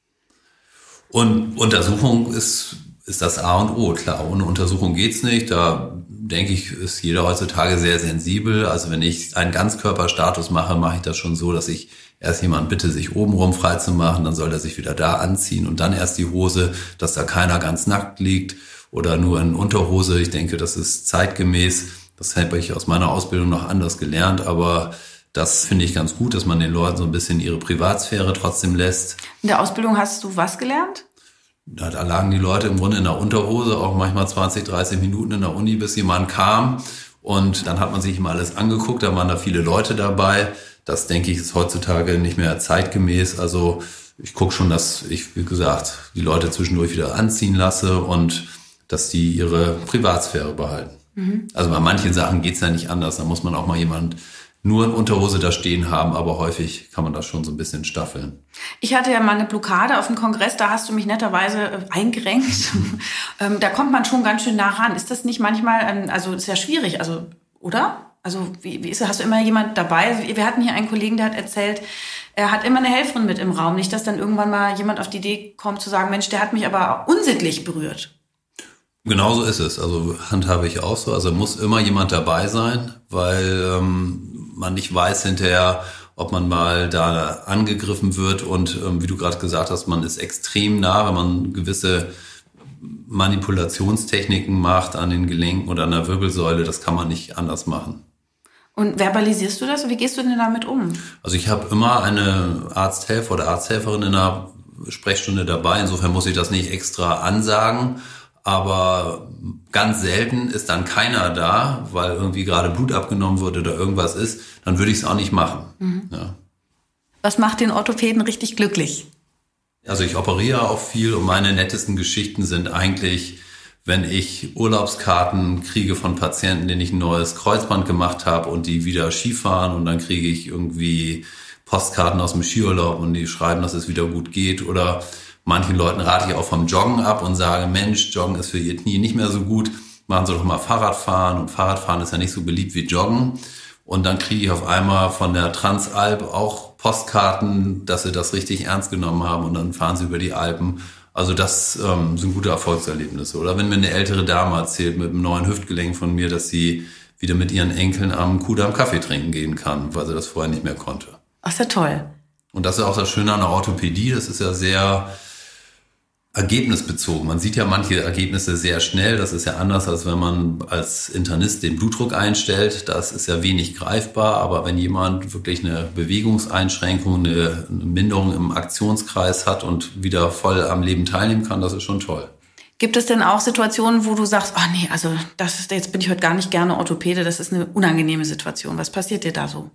B: Und Untersuchung ist, ist das A und O. Klar, ohne Untersuchung geht's nicht. Da denke ich, ist jeder heutzutage sehr sensibel. Also wenn ich einen Ganzkörperstatus mache, mache ich das schon so, dass ich erst jemand bitte, sich obenrum frei zu machen, dann soll er sich wieder da anziehen und dann erst die Hose, dass da keiner ganz nackt liegt oder nur in Unterhose. Ich denke, das ist zeitgemäß. Das habe ich aus meiner Ausbildung noch anders gelernt, aber das finde ich ganz gut, dass man den Leuten so ein bisschen ihre Privatsphäre trotzdem lässt.
C: In der Ausbildung hast du was gelernt?
B: Da, da lagen die Leute im Grunde in der Unterhose, auch manchmal zwanzig, dreißig Minuten in der Uni, bis jemand kam. Und dann hat man sich immer alles angeguckt, da waren da viele Leute dabei. Das, denke ich, ist heutzutage nicht mehr zeitgemäß. Also ich gucke schon, dass ich, wie gesagt, die Leute zwischendurch wieder anziehen lasse und dass die ihre Privatsphäre behalten. Mhm. Also bei manchen Sachen geht's ja nicht anders. Da muss man auch mal jemand nur in Unterhose da stehen haben, aber häufig kann man das schon so ein bisschen staffeln.
C: Ich hatte ja mal eine Blockade auf dem Kongress, da hast du mich netterweise eingerenkt. ähm, da kommt man schon ganz schön nah ran. Ist das nicht manchmal, ähm, also ist ja schwierig, also, oder? Also wie, wie ist das? Hast du immer jemand dabei? Also, wir hatten hier einen Kollegen, der hat erzählt, er hat immer eine Helferin mit im Raum. Nicht, dass dann irgendwann mal jemand auf die Idee kommt zu sagen, Mensch, der hat mich aber unsittlich berührt.
B: Genauso ist es. Also handhabe ich auch so. Also muss immer jemand dabei sein, weil ähm, man nicht weiß hinterher, ob man mal da angegriffen wird. Und ähm, wie du gerade gesagt hast, man ist extrem nah, wenn man gewisse Manipulationstechniken macht an den Gelenken oder an der Wirbelsäule. Das kann man nicht anders machen.
C: Und verbalisierst du das? Wie gehst du denn damit um?
B: Also ich habe immer eine Arzthelfer oder Arzthelferin in einer Sprechstunde dabei. Insofern muss ich das nicht extra ansagen. Aber ganz selten ist dann keiner da, weil irgendwie gerade Blut abgenommen wurde oder irgendwas ist. Dann würde ich es auch nicht machen. Mhm. Ja.
C: Was macht den Orthopäden richtig glücklich?
B: Also ich operiere auch viel und meine nettesten Geschichten sind eigentlich, wenn ich Urlaubskarten kriege von Patienten, denen ich ein neues Kreuzband gemacht habe und die wieder Skifahren und dann kriege ich irgendwie Postkarten aus dem Skiurlaub und die schreiben, dass es wieder gut geht. Oder manchen Leuten rate ich auch vom Joggen ab und sage, Mensch, Joggen ist für ihr Knie nicht mehr so gut, machen Sie doch mal Fahrradfahren und Fahrradfahren ist ja nicht so beliebt wie Joggen. Und dann kriege ich auf einmal von der Transalp auch Postkarten, dass sie das richtig ernst genommen haben und dann fahren sie über die Alpen. Also das ähm, sind gute Erfolgserlebnisse. Oder wenn mir eine ältere Dame erzählt mit einem neuen Hüftgelenk von mir, dass sie wieder mit ihren Enkeln am Kudamm Kaffee trinken gehen kann, weil sie das vorher nicht mehr konnte.
C: Ach, ist ja toll.
B: Und das ist auch das Schöne an der Orthopädie, das ist ja sehr ergebnisbezogen. Man sieht ja manche Ergebnisse sehr schnell. Das ist ja anders, als wenn man als Internist den Blutdruck einstellt. Das ist ja wenig greifbar. Aber wenn jemand wirklich eine Bewegungseinschränkung, eine Minderung im Aktionskreis hat und wieder voll am Leben teilnehmen kann, das ist schon toll.
C: Gibt es denn auch Situationen, wo du sagst, oh nee, also das ist, jetzt bin ich heute gar nicht gerne Orthopäde, das ist eine unangenehme Situation. Was passiert dir da so?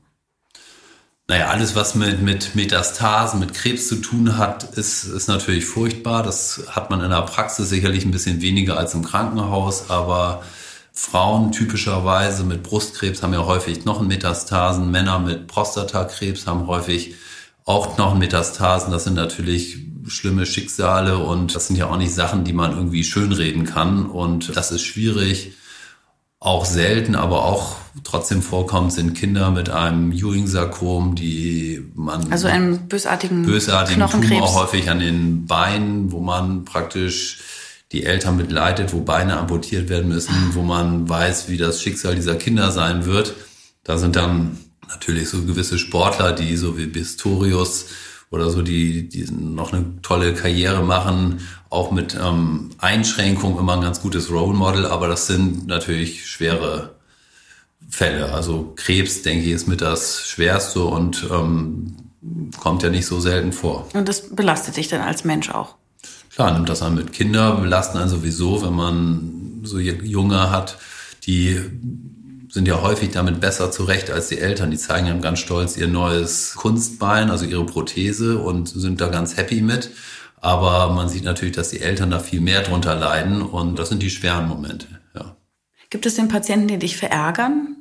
B: Naja, alles, was mit, mit Metastasen, mit Krebs zu tun hat, ist, ist natürlich furchtbar. Das hat man in der Praxis sicherlich ein bisschen weniger als im Krankenhaus, aber Frauen typischerweise mit Brustkrebs haben ja häufig Knochenmetastasen, Männer mit Prostatakrebs haben häufig auch Knochenmetastasen. Das sind natürlich schlimme Schicksale und das sind ja auch nicht Sachen, die man irgendwie schönreden kann und das ist schwierig. Auch selten, aber auch trotzdem vorkommt, sind Kinder mit einem Ewing-Sarkom, die man...
C: Also einem bösartigen,
B: bösartigen
C: Knochenkrebs.
B: Tumor häufig an den Beinen, wo man praktisch die Eltern mitleidet, wo Beine amputiert werden müssen, wo man weiß, wie das Schicksal dieser Kinder sein wird. Da sind dann natürlich so gewisse Sportler, die so wie Pistorius oder so, die, die noch eine tolle Karriere machen, auch mit ähm, Einschränkungen immer ein ganz gutes Role Model, aber das sind natürlich schwere Fälle. Also Krebs, denke ich, ist mit das Schwerste und ähm, kommt ja nicht so selten vor.
C: Und das belastet dich dann als Mensch auch?
B: Klar, nimmt das an mit. Kinder belasten einen sowieso, wenn man so Junge hat, die sind ja häufig damit besser zurecht als die Eltern. Die zeigen dann ganz stolz ihr neues Kunstbein, also ihre Prothese und sind da ganz happy mit. Aber man sieht natürlich, dass die Eltern da viel mehr drunter leiden und das sind die schweren Momente, ja. Gibt
C: es denn Patienten, die dich verärgern?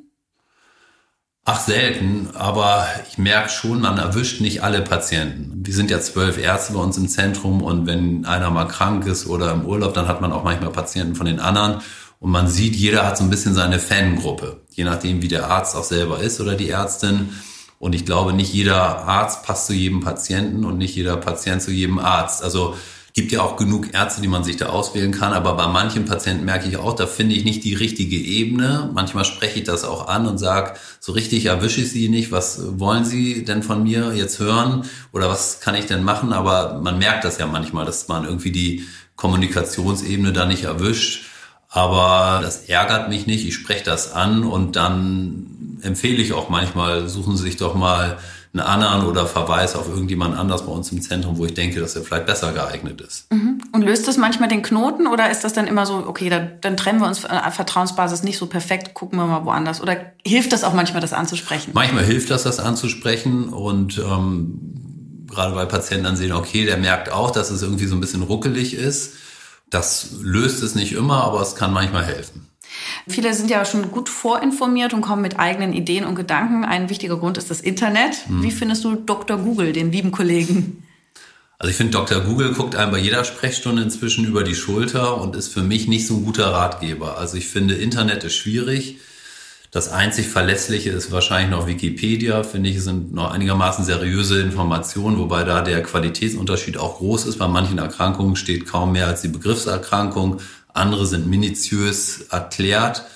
B: Ach, selten, aber ich merke schon, man erwischt nicht alle Patienten. Wir sind ja zwölf Ärzte bei uns im Zentrum und wenn einer mal krank ist oder im Urlaub, dann hat man auch manchmal Patienten von den anderen und man sieht, jeder hat so ein bisschen seine Fangruppe, je nachdem, wie der Arzt auch selber ist oder die Ärztin. Und ich glaube, nicht jeder Arzt passt zu jedem Patienten und nicht jeder Patient zu jedem Arzt. Also gibt ja auch genug Ärzte, die man sich da auswählen kann, aber bei manchen Patienten merke ich auch, da finde ich nicht die richtige Ebene. Manchmal spreche ich das auch an und sage, so richtig erwische ich Sie nicht, was wollen Sie denn von mir jetzt hören oder was kann ich denn machen? Aber man merkt das ja manchmal, dass man irgendwie die Kommunikationsebene da nicht erwischt. Aber das ärgert mich nicht, ich spreche das an und dann empfehle ich auch manchmal, suchen Sie sich doch mal einen anderen oder Verweis auf irgendjemand anders bei uns im Zentrum, wo ich denke, dass er vielleicht besser geeignet ist.
C: Mhm. Und löst das manchmal den Knoten oder ist das dann immer so, okay, dann, dann trennen wir uns auf Vertrauensbasis nicht so perfekt, gucken wir mal woanders? Oder hilft das auch manchmal, das anzusprechen?
B: Manchmal hilft das, das anzusprechen und ähm, gerade weil Patienten dann sehen, okay, der merkt auch, dass es irgendwie so ein bisschen ruckelig ist. Das löst es nicht immer, aber es kann manchmal helfen.
C: Viele sind ja schon gut vorinformiert und kommen mit eigenen Ideen und Gedanken. Ein wichtiger Grund ist das Internet. Hm. Wie findest du Doktor Google, den lieben Kollegen?
B: Also ich finde, Doktor Google guckt einem bei jeder Sprechstunde inzwischen über die Schulter und ist für mich nicht so ein guter Ratgeber. Also ich finde, Internet ist schwierig. Das einzig Verlässliche ist wahrscheinlich noch Wikipedia, finde ich, sind noch einigermaßen seriöse Informationen, wobei da der Qualitätsunterschied auch groß ist. Bei manchen Erkrankungen steht kaum mehr als die Begriffserkrankung. Andere sind minutiös erklärt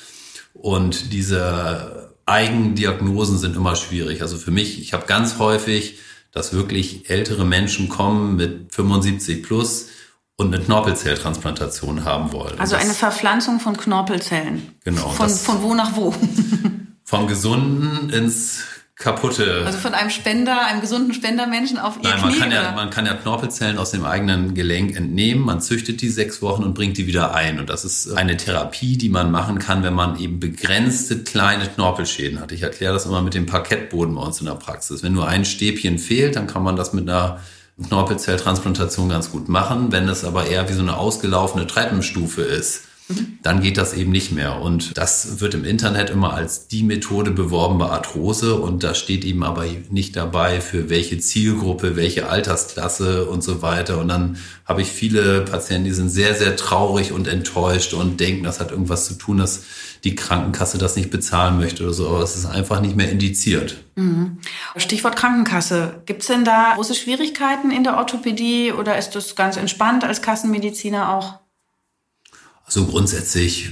B: und diese Eigendiagnosen sind immer schwierig. Also für mich, ich habe ganz häufig, dass wirklich ältere Menschen kommen mit fünfundsiebzig plus und eine Knorpelzelltransplantation haben wollen.
C: Also eine Verpflanzung von Knorpelzellen.
B: Genau.
C: Von, von wo nach wo?
B: Vom Gesunden ins Kaputte.
C: Also von einem Spender, einem gesunden Spendermenschen auf ihr
B: Nein,
C: Knie?
B: Man kann, ja, man kann ja Knorpelzellen aus dem eigenen Gelenk entnehmen. Man züchtet die sechs Wochen und bringt die wieder ein. Und das ist eine Therapie, die man machen kann, wenn man eben begrenzte kleine Knorpelschäden hat. Ich erkläre das immer mit dem Parkettboden bei uns in der Praxis. Wenn nur ein Stäbchen fehlt, dann kann man das mit einer Knorpelzelltransplantation ganz gut machen. Wenn das aber eher wie so eine ausgelaufene Treppenstufe ist, dann geht das eben nicht mehr. Und das wird im Internet immer als die Methode beworben bei Arthrose. Und da steht eben aber nicht dabei, für welche Zielgruppe, welche Altersklasse und so weiter. Und dann habe ich viele Patienten, die sind sehr, sehr traurig und enttäuscht und denken, das hat irgendwas zu tun, dass die Krankenkasse das nicht bezahlen möchte oder so. Aber es ist einfach nicht mehr indiziert.
C: Mhm. Stichwort Krankenkasse. Gibt es denn da große Schwierigkeiten in der Orthopädie oder ist das ganz entspannt als Kassenmediziner auch?
B: Also grundsätzlich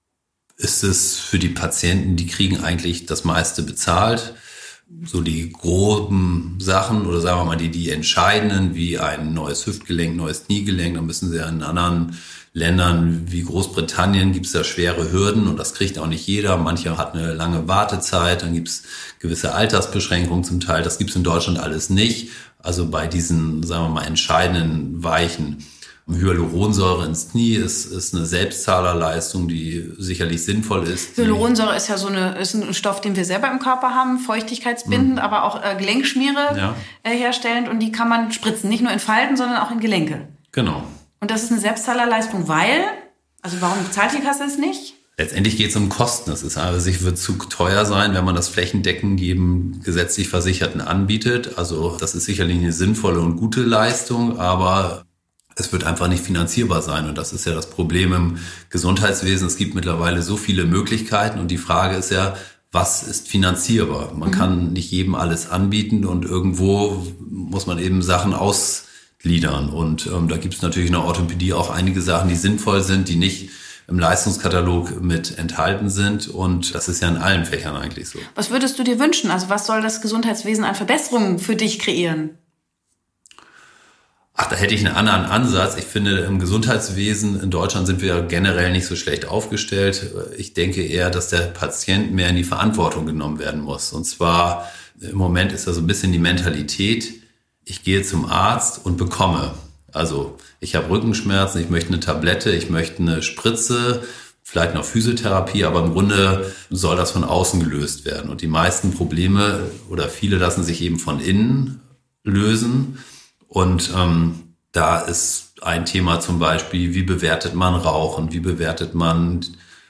B: ist es für die Patienten, die kriegen eigentlich das meiste bezahlt. So die groben Sachen oder sagen wir mal die, die entscheidenden, wie ein neues Hüftgelenk, neues Kniegelenk, da müssen sie ja in anderen Ländern wie Großbritannien gibt es da schwere Hürden und das kriegt auch nicht jeder. Mancher hat eine lange Wartezeit, dann gibt es gewisse Altersbeschränkungen zum Teil. Das gibt es in Deutschland alles nicht. Also bei diesen, sagen wir mal, entscheidenden Weichen Hyaluronsäure ins Knie ist, ist eine Selbstzahlerleistung, die sicherlich sinnvoll ist.
C: Hyaluronsäure ist ja so eine, ist ein Stoff, den wir selber im Körper haben, feuchtigkeitsbindend, mhm. aber auch äh, Gelenkschmiere ja. äh, herstellend. Und die kann man spritzen, nicht nur in Falten, sondern auch in Gelenke.
B: Genau.
C: Und das ist eine Selbstzahlerleistung, weil, also warum zahlt die Kasse es nicht?
B: Letztendlich geht es um Kosten. Es ist also, es wird zu teuer sein, wenn man das flächendeckend jedem gesetzlich Versicherten anbietet. Also das ist sicherlich eine sinnvolle und gute Leistung, aber es wird einfach nicht finanzierbar sein. Und das ist ja das Problem im Gesundheitswesen. Es gibt mittlerweile so viele Möglichkeiten und die Frage ist ja, was ist finanzierbar? Man mhm. kann nicht jedem alles anbieten und irgendwo muss man eben Sachen ausgliedern. Und ähm, da gibt es natürlich in der Orthopädie auch einige Sachen, die sinnvoll sind, die nicht im Leistungskatalog mit enthalten sind. Und das ist ja in allen Fächern eigentlich so.
C: Was würdest du dir wünschen? Also was soll das Gesundheitswesen an Verbesserungen für dich kreieren?
B: Ach, da hätte ich einen anderen Ansatz. Ich finde, im Gesundheitswesen in Deutschland sind wir generell nicht so schlecht aufgestellt. Ich denke eher, dass der Patient mehr in die Verantwortung genommen werden muss. Und zwar, im Moment ist da so ein bisschen die Mentalität, ich gehe zum Arzt und bekomme. Also ich habe Rückenschmerzen, ich möchte eine Tablette, ich möchte eine Spritze, vielleicht noch Physiotherapie, aber im Grunde soll das von außen gelöst werden. Und die meisten Probleme oder viele lassen sich eben von innen lösen. Und ähm, da ist ein Thema zum Beispiel, wie bewertet man Rauchen, wie bewertet man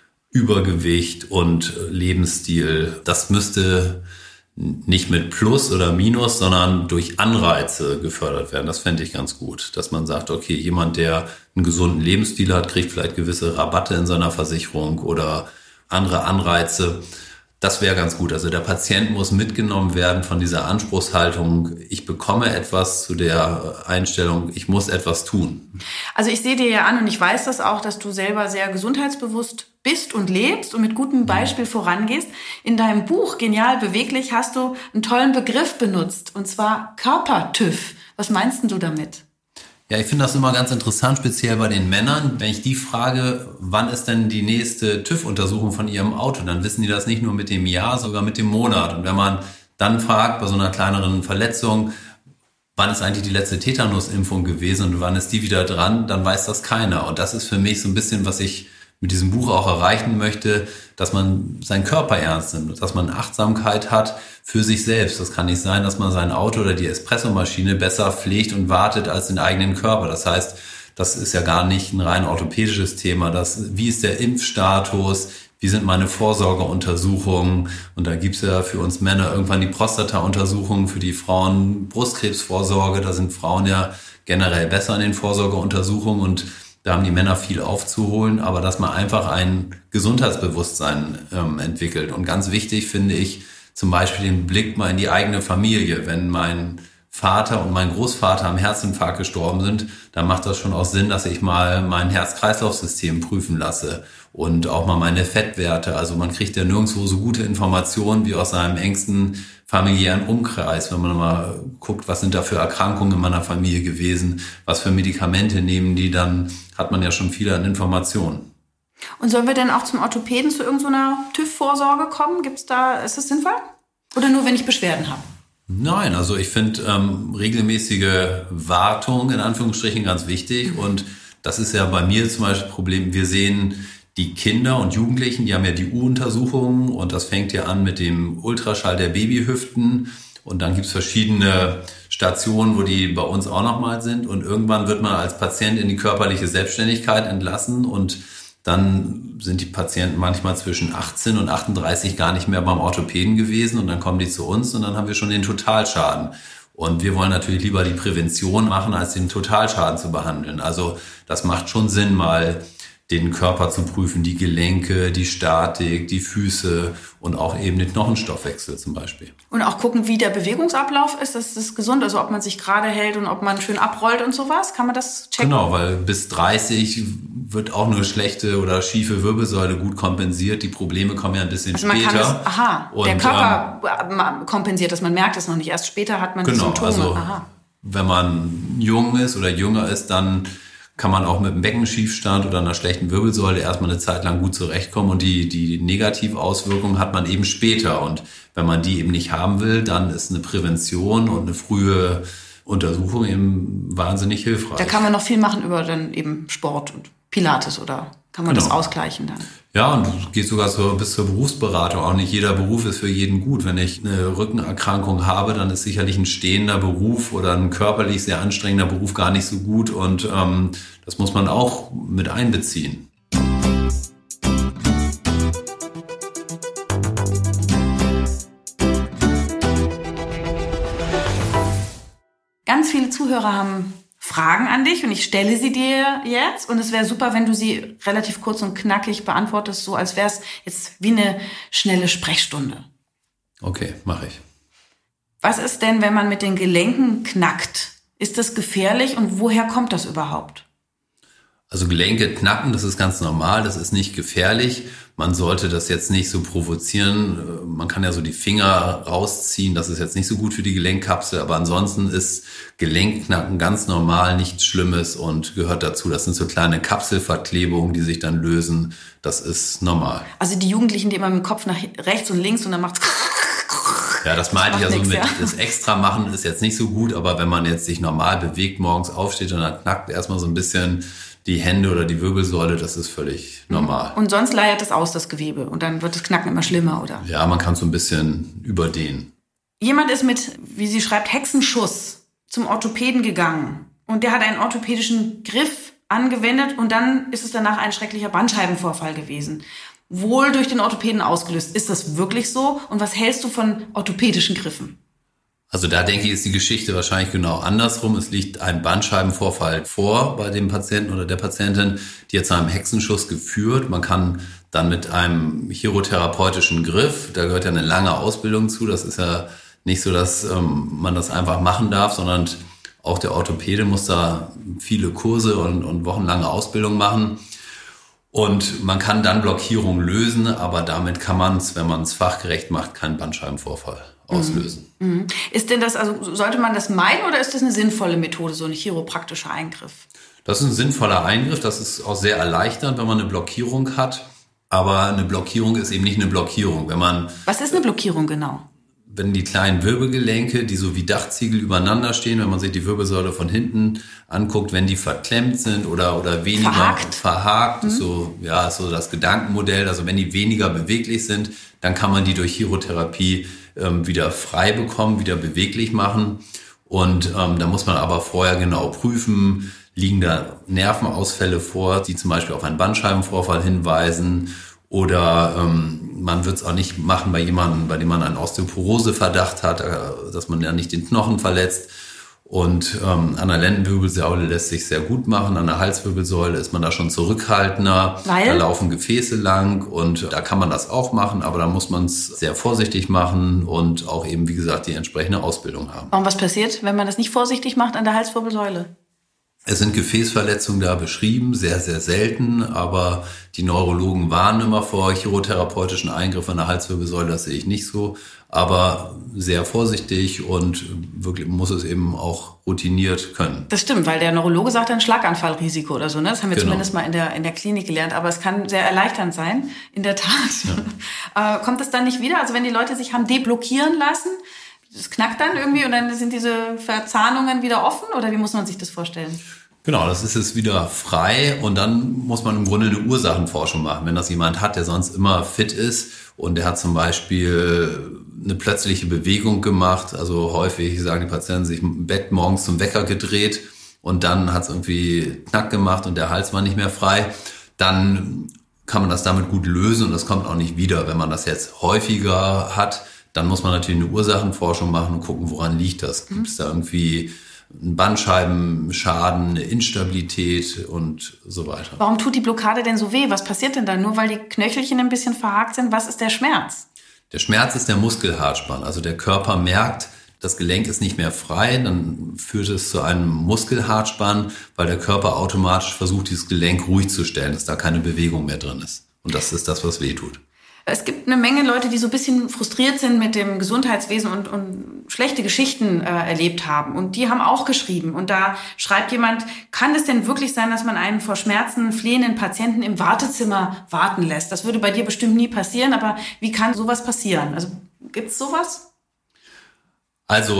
B: Übergewicht und Lebensstil. Das müsste nicht mit Plus oder Minus, sondern durch Anreize gefördert werden. Das fände ich ganz gut, dass man sagt, okay, jemand, der einen gesunden Lebensstil hat, kriegt vielleicht gewisse Rabatte in seiner Versicherung oder andere Anreize. Das wäre ganz gut. Also der Patient muss mitgenommen werden von dieser Anspruchshaltung, ich bekomme etwas, zu der Einstellung, ich muss etwas tun.
C: Also ich sehe dir ja an und ich weiß das auch, dass du selber sehr gesundheitsbewusst bist und lebst und mit gutem Beispiel vorangehst. In deinem Buch Genial beweglich hast du einen tollen Begriff benutzt, und zwar Körper-TÜV. Was meinst denn du damit?
B: Ja, ich finde das immer ganz interessant, speziell bei den Männern. Wenn ich die frage, wann ist denn die nächste TÜV-Untersuchung von ihrem Auto, dann wissen die das nicht nur mit dem Jahr, sogar mit dem Monat. Und wenn man dann fragt, bei so einer kleineren Verletzung, wann ist eigentlich die letzte Tetanusimpfung gewesen und wann ist die wieder dran, dann weiß das keiner. Und das ist für mich so ein bisschen, was ich mit diesem Buch auch erreichen möchte, dass man seinen Körper ernst nimmt, dass man Achtsamkeit hat für sich selbst. Das kann nicht sein, dass man sein Auto oder die Espressomaschine besser pflegt und wartet als den eigenen Körper. Das heißt, das ist ja gar nicht ein rein orthopädisches Thema. Das, wie ist der Impfstatus? Wie sind meine Vorsorgeuntersuchungen? Und da gibt's ja für uns Männer irgendwann die Prostata-Untersuchungen, für die Frauen Brustkrebsvorsorge. Da sind Frauen ja generell besser in den Vorsorgeuntersuchungen und da haben die Männer viel aufzuholen, aber dass man einfach ein Gesundheitsbewusstsein ähm, entwickelt. Und ganz wichtig finde ich zum Beispiel den Blick mal in die eigene Familie. Wenn mein Vater und mein Großvater am Herzinfarkt gestorben sind, dann macht das schon auch Sinn, dass ich mal mein Herz-Kreislauf-System prüfen lasse und auch mal meine Fettwerte. Also man kriegt ja nirgendwo so gute Informationen wie aus seinem engsten familiären Umkreis, wenn man mal guckt, was sind da für Erkrankungen in meiner Familie gewesen, was für Medikamente nehmen die, dann hat man ja schon viel an Informationen.
C: Und sollen wir denn auch zum Orthopäden zu irgendeiner TÜV-Vorsorge kommen? Gibt's da, ist das sinnvoll? Oder nur, wenn ich Beschwerden habe?
B: Nein, also ich finde ähm, regelmäßige Wartung in Anführungsstrichen ganz wichtig. Mhm. Und das ist ja bei mir zum Beispiel das Problem, wir sehen die Kinder und Jugendlichen, die haben ja die U-Untersuchungen und das fängt ja an mit dem Ultraschall der Babyhüften und dann gibt's verschiedene Stationen, wo die bei uns auch nochmal sind und irgendwann wird man als Patient in die körperliche Selbstständigkeit entlassen und dann sind die Patienten manchmal zwischen achtzehn und achtunddreißig gar nicht mehr beim Orthopäden gewesen und dann kommen die zu uns und dann haben wir schon den Totalschaden. Und wir wollen natürlich lieber die Prävention machen, als den Totalschaden zu behandeln. Also das macht schon Sinn, mal den Körper zu prüfen, die Gelenke, die Statik, die Füße und auch eben den Knochenstoffwechsel zum Beispiel.
C: Und auch gucken, wie der Bewegungsablauf ist, das ist gesund, also ob man sich gerade hält und ob man schön abrollt und sowas, kann man das checken?
B: Genau, weil bis dreißig wird auch eine schlechte oder schiefe Wirbelsäule gut kompensiert, die Probleme kommen ja ein bisschen
C: also man
B: später.
C: Kann das, aha, und, der Körper ähm, kompensiert das, man merkt es noch nicht, erst später hat man die
B: genau,
C: Symptome.
B: Also,
C: aha.
B: Wenn man jung ist oder jünger ist, dann kann man auch mit einem Beckenschiefstand oder einer schlechten Wirbelsäule erstmal eine Zeit lang gut zurechtkommen und die, die Negativauswirkungen hat man eben später. Und wenn man die eben nicht haben will, dann ist eine Prävention und eine frühe Untersuchung eben wahnsinnig hilfreich.
C: Da kann man noch viel machen über dann eben Sport und Pilates oder kann man genau. das ausgleichen dann?
B: Ja, und es geht sogar so bis zur Berufsberatung. Auch nicht jeder Beruf ist für jeden gut. Wenn ich eine Rückenerkrankung habe, dann ist sicherlich ein stehender Beruf oder ein körperlich sehr anstrengender Beruf gar nicht so gut. Und ähm, das muss man auch mit einbeziehen.
C: Ganz viele Zuhörer haben Fragen an dich und ich stelle sie dir jetzt und es wäre super, wenn du sie relativ kurz und knackig beantwortest, so als wäre es jetzt wie eine schnelle Sprechstunde.
B: Okay, mache ich.
C: Was ist denn, wenn man mit den Gelenken knackt? Ist das gefährlich und woher kommt das überhaupt?
B: Also Gelenke knacken, das ist ganz normal, das ist nicht gefährlich. Man sollte das jetzt nicht so provozieren. Man kann ja so die Finger rausziehen, das ist jetzt nicht so gut für die Gelenkkapsel, aber ansonsten ist Gelenkknacken ganz normal, nichts Schlimmes und gehört dazu. Das sind so kleine Kapselverklebungen, die sich dann lösen. Das ist normal.
C: Also die Jugendlichen, die immer mit dem Kopf nach rechts und links und dann macht's...
B: Ja, das meinte ich ja so
C: nix,
B: mit,
C: ja.
B: Das extra machen ist jetzt nicht so gut, aber wenn man jetzt sich normal bewegt, morgens aufsteht und dann knackt erstmal so ein bisschen die Hände oder die Wirbelsäule, das ist völlig normal.
C: Und sonst leiert es aus, das Gewebe, und dann wird das Knacken immer schlimmer, oder?
B: Ja, man kann so ein bisschen überdehnen.
C: Jemand ist mit, wie sie schreibt, Hexenschuss zum Orthopäden gegangen und der hat einen orthopädischen Griff angewendet und dann ist es danach ein schrecklicher Bandscheibenvorfall gewesen. Wohl durch den Orthopäden ausgelöst. Ist das wirklich so? Und was hältst du von orthopädischen Griffen?
B: Also da denke ich, ist die Geschichte wahrscheinlich genau andersrum. Es liegt ein Bandscheibenvorfall vor bei dem Patienten oder der Patientin, die hat zu einem Hexenschuss geführt. Man kann dann mit einem chirotherapeutischen Griff, da gehört ja eine lange Ausbildung zu, das ist ja nicht so, dass ähm, man das einfach machen darf, sondern auch der Orthopäde muss da viele Kurse und, und wochenlange Ausbildung machen. Und man kann dann Blockierung lösen, aber damit kann man es, wenn man es fachgerecht macht, keinen Bandscheibenvorfall auslösen.
C: Mhm. Ist denn das, also sollte man das meiden oder ist das eine sinnvolle Methode, so ein chiropraktischer Eingriff?
B: Das ist ein sinnvoller Eingriff, das ist auch sehr erleichternd, wenn man eine Blockierung hat. Aber eine Blockierung ist eben nicht eine Blockierung. Wenn man,
C: Was ist eine Blockierung genau?
B: Wenn die kleinen Wirbelgelenke, die so wie Dachziegel übereinander stehen, wenn man sich die Wirbelsäule von hinten anguckt, wenn die verklemmt sind oder, oder weniger
C: verhakt,
B: verhakt
C: mhm.
B: ist so, ja, ist so das Gedankenmodell. Also wenn die weniger beweglich sind, dann kann man die durch Chirotherapie ähm, wieder frei bekommen, wieder beweglich machen. Und ähm, da muss man aber vorher genau prüfen, liegen da Nervenausfälle vor, die zum Beispiel auf einen Bandscheibenvorfall hinweisen. Oder ähm, man wird es auch nicht machen bei jemandem, bei dem man einen Osteoporose-Verdacht hat, äh, dass man ja nicht den Knochen verletzt. Und ähm, an der Lendenwirbelsäule lässt sich sehr gut machen. An der Halswirbelsäule ist man da schon zurückhaltender.
C: Weil?
B: Da laufen Gefäße lang und da kann man das auch machen, aber da muss man es sehr vorsichtig machen und auch eben, wie gesagt, die entsprechende Ausbildung haben.
C: Und was passiert, wenn man das nicht vorsichtig macht an der Halswirbelsäule?
B: Es sind Gefäßverletzungen da beschrieben, sehr, sehr selten, aber die Neurologen warnen immer vor chirotherapeutischen Eingriffen an der Halswirbelsäule, das sehe ich nicht so, aber sehr vorsichtig und wirklich muss es eben auch routiniert können.
C: Das stimmt, weil der Neurologe sagt dann Schlaganfallrisiko oder so, ne? Das haben wir genau. zumindest mal in der, in der Klinik gelernt, aber es kann sehr erleichternd sein, in der Tat. Ja. äh, kommt es dann nicht wieder? Also wenn die Leute sich haben deblockieren lassen, das knackt dann irgendwie und dann sind diese Verzahnungen wieder offen oder wie muss man sich das vorstellen?
B: Genau, das ist jetzt wieder frei und dann muss man im Grunde eine Ursachenforschung machen. Wenn das jemand hat, der sonst immer fit ist und der hat zum Beispiel eine plötzliche Bewegung gemacht, also häufig sagen die Patienten sich im Bett morgens zum Wecker gedreht und dann hat es irgendwie Knack gemacht und der Hals war nicht mehr frei, dann kann man das damit gut lösen und das kommt auch nicht wieder. Wenn man das jetzt häufiger hat, dann muss man natürlich eine Ursachenforschung machen und gucken, woran liegt das. Gibt es da irgendwie einen Bandscheibenschaden, eine Instabilität und so weiter.
C: Warum tut die Blockade denn so weh? Was passiert denn da? Nur weil die Knöchelchen ein bisschen verhakt sind? Was ist der Schmerz?
B: Der Schmerz ist der Muskelhartspann. Also der Körper merkt, das Gelenk ist nicht mehr frei, dann führt es zu einem Muskelhartspann, weil der Körper automatisch versucht, dieses Gelenk ruhig zu stellen, dass da keine Bewegung mehr drin ist. Und das ist das, was weh tut.
C: Es gibt eine Menge Leute, die so ein bisschen frustriert sind mit dem Gesundheitswesen und, und schlechte Geschichten äh, erlebt haben. Und die haben auch geschrieben. Und da schreibt jemand, kann es denn wirklich sein, dass man einen vor Schmerzen flehenden Patienten im Wartezimmer warten lässt? Das würde bei dir bestimmt nie passieren, aber wie kann sowas passieren? Also gibt's sowas?
B: Also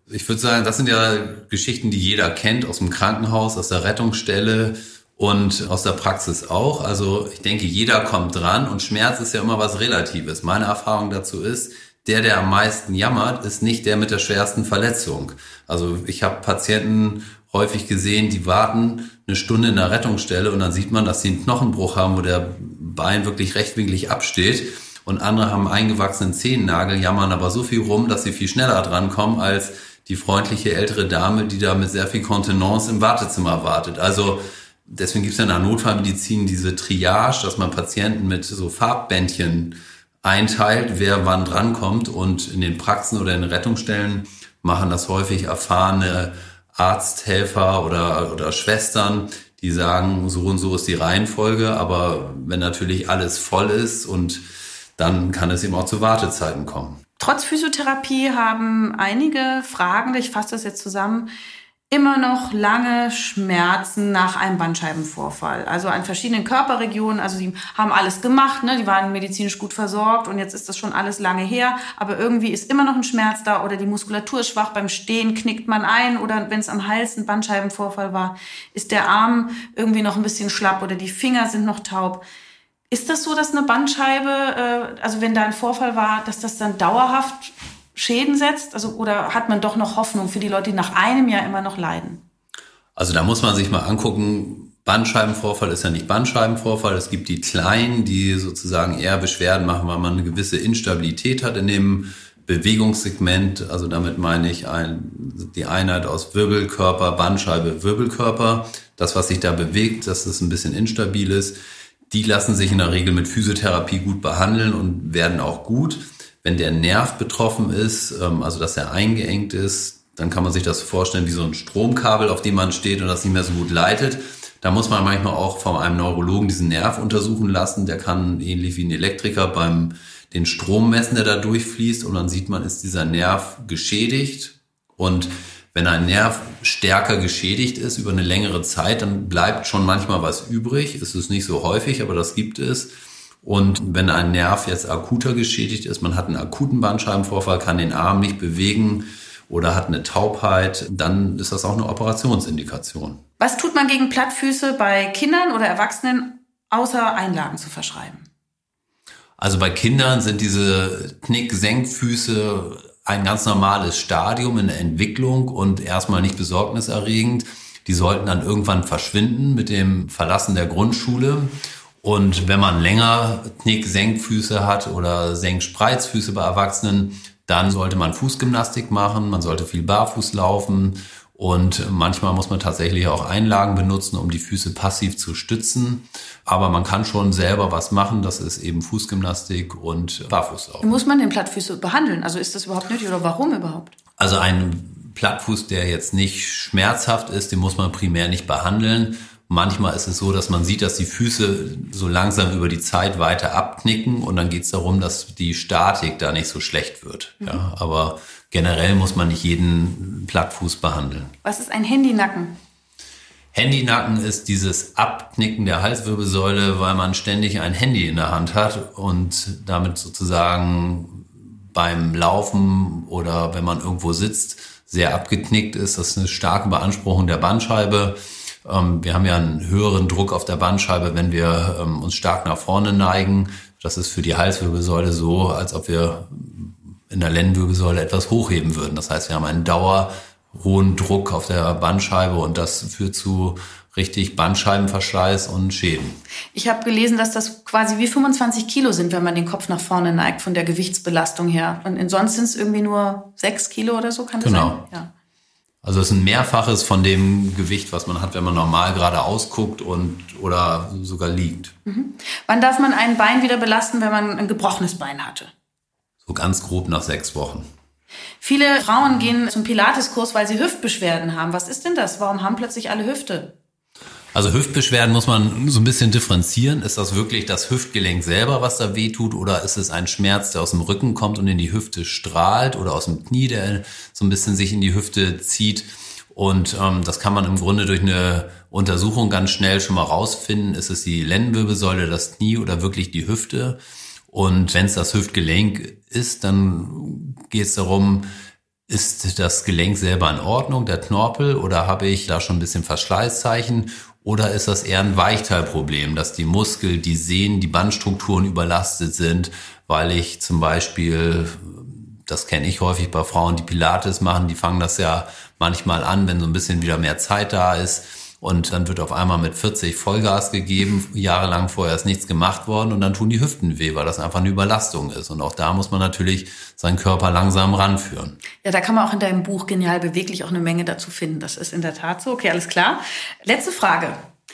B: Ich würde sagen, das sind ja Geschichten, die jeder kennt aus dem Krankenhaus, aus der Rettungsstelle und aus der Praxis auch. Also ich denke, jeder kommt dran und Schmerz ist ja immer was Relatives. Meine Erfahrung dazu ist, der, der am meisten jammert, ist nicht der mit der schwersten Verletzung. Also ich habe Patienten häufig gesehen, die warten eine Stunde in der Rettungsstelle und dann sieht man, dass sie einen Knochenbruch haben, wo der Bein wirklich rechtwinklig absteht. Und andere haben einen eingewachsenen Zehennagel, jammern aber so viel rum, dass sie viel schneller drankommen als die freundliche ältere Dame, die da mit sehr viel Kontenance im Wartezimmer wartet. Also deswegen gibt es ja in der Notfallmedizin diese Triage, dass man Patienten mit so Farbbändchen einteilt, wer wann drankommt. Und in den Praxen oder in den Rettungsstellen machen das häufig erfahrene Arzthelfer oder, oder Schwestern, die sagen, so und so ist die Reihenfolge. Aber wenn natürlich alles voll ist, und dann kann es eben auch zu Wartezeiten kommen.
C: Trotz Physiotherapie haben einige Fragende, ich fasse das jetzt zusammen, immer noch lange Schmerzen nach einem Bandscheibenvorfall. Also an verschiedenen Körperregionen. Also sie haben alles gemacht, ne? Die waren medizinisch gut versorgt und jetzt ist das schon alles lange her. Aber irgendwie ist immer noch ein Schmerz da oder die Muskulatur ist schwach. Beim Stehen knickt man ein oder wenn es am Hals ein Bandscheibenvorfall war, ist der Arm irgendwie noch ein bisschen schlapp oder die Finger sind noch taub. Ist das so, dass eine Bandscheibe, also wenn da ein Vorfall war, dass das dann dauerhaft Schäden setzt? Also, oder hat man doch noch Hoffnung für die Leute, die nach einem Jahr immer noch leiden?
B: Also da muss man sich mal angucken, Bandscheibenvorfall ist ja nicht Bandscheibenvorfall. Es gibt die kleinen, die sozusagen eher Beschwerden machen, weil man eine gewisse Instabilität hat in dem Bewegungssegment. Also damit meine ich ein, die Einheit aus Wirbelkörper, Bandscheibe, Wirbelkörper. Das, was sich da bewegt, dass es ein bisschen instabil ist. Die lassen sich in der Regel mit Physiotherapie gut behandeln und werden auch gut. Wenn der Nerv betroffen ist, also dass er eingeengt ist, dann kann man sich das vorstellen wie so ein Stromkabel, auf dem man steht und das nicht mehr so gut leitet. Da muss man manchmal auch von einem Neurologen diesen Nerv untersuchen lassen. Der kann ähnlich wie ein Elektriker beim den Strom messen, der da durchfließt, und dann sieht man, ist dieser Nerv geschädigt. Und wenn ein Nerv stärker geschädigt ist über eine längere Zeit, dann bleibt schon manchmal was übrig. Es ist nicht so häufig, aber das gibt es. Und wenn ein Nerv jetzt akuter geschädigt ist, man hat einen akuten Bandscheibenvorfall, kann den Arm nicht bewegen oder hat eine Taubheit, dann ist das auch eine Operationsindikation.
C: Was tut man gegen Plattfüße bei Kindern oder Erwachsenen, außer Einlagen zu verschreiben?
B: Also bei Kindern sind diese Knick-Senkfüße ein ganz normales Stadium in der Entwicklung und erstmal nicht besorgniserregend. Die sollten dann irgendwann verschwinden mit dem Verlassen der Grundschule. Und wenn man länger Knick-Senkfüße hat oder Senk-Spreizfüße bei Erwachsenen, dann sollte man Fußgymnastik machen, man sollte viel barfuß laufen und manchmal muss man tatsächlich auch Einlagen benutzen, um die Füße passiv zu stützen. Aber man kann schon selber was machen, das ist eben Fußgymnastik und Barfußlaufen.
C: Muss man den Plattfüße behandeln? Also ist das überhaupt nötig oder warum überhaupt?
B: Also ein Plattfuß, der jetzt nicht schmerzhaft ist, den muss man primär nicht behandeln. Manchmal ist es so, dass man sieht, dass die Füße so langsam über die Zeit weiter abknicken und dann geht es darum, dass die Statik da nicht so schlecht wird. Mhm. Ja, aber generell muss man nicht jeden Plattfuß behandeln.
C: Was ist ein Handynacken?
B: Handynacken ist dieses Abknicken der Halswirbelsäule, weil man ständig ein Handy in der Hand hat und damit sozusagen beim Laufen oder wenn man irgendwo sitzt, sehr abgeknickt ist. Das ist eine starke Beanspruchung der Bandscheibe. Wir haben ja einen höheren Druck auf der Bandscheibe, wenn wir uns stark nach vorne neigen. Das ist für die Halswirbelsäule so, als ob wir in der Lendenwirbelsäule etwas hochheben würden. Das heißt, wir haben einen dauerhohen Druck auf der Bandscheibe und das führt zu richtig Bandscheibenverschleiß und Schäden.
C: Ich habe gelesen, dass das quasi wie fünfundzwanzig Kilo sind, wenn man den Kopf nach vorne neigt, von der Gewichtsbelastung her. Und sonst sind es irgendwie nur sechs Kilo oder so, kann das
B: genau.
C: sein? Ja.
B: Also es ist ein Mehrfaches von dem Gewicht, was man hat, wenn man normal gerade ausguckt und oder sogar liegt.
C: Mhm. Wann darf man ein Bein wieder belasten, wenn man ein gebrochenes Bein hatte?
B: So ganz grob nach sechs Wochen.
C: Viele Frauen gehen zum Pilates-Kurs, weil sie Hüftbeschwerden haben. Was ist denn das? Warum haben plötzlich alle Hüfte?
B: Also Hüftbeschwerden muss man so ein bisschen differenzieren. Ist das wirklich das Hüftgelenk selber, was da wehtut, oder ist es ein Schmerz, der aus dem Rücken kommt und in die Hüfte strahlt, oder aus dem Knie, der so ein bisschen sich in die Hüfte zieht? Und ähm, das kann man im Grunde durch eine Untersuchung ganz schnell schon mal rausfinden. Ist es die Lendenwirbelsäule, das Knie oder wirklich die Hüfte? Und wenn es das Hüftgelenk ist, dann geht es darum, ist das Gelenk selber in Ordnung, der Knorpel, oder habe ich da schon ein bisschen Verschleißzeichen? Oder ist das eher ein Weichteilproblem, dass die Muskel, die Sehnen, die Bandstrukturen überlastet sind, weil ich zum Beispiel, das kenne ich häufig bei Frauen, die Pilates machen, die fangen das ja manchmal an, wenn so ein bisschen wieder mehr Zeit da ist. Und dann wird auf einmal mit vierzig Vollgas gegeben, jahrelang vorher ist nichts gemacht worden und dann tun die Hüften weh, weil das einfach eine Überlastung ist. Und auch da muss man natürlich seinen Körper langsam ranführen.
C: Ja, da kann man auch in deinem Buch Genial beweglich auch eine Menge dazu finden. Das ist in der Tat so. Okay, alles klar. Letzte Frage.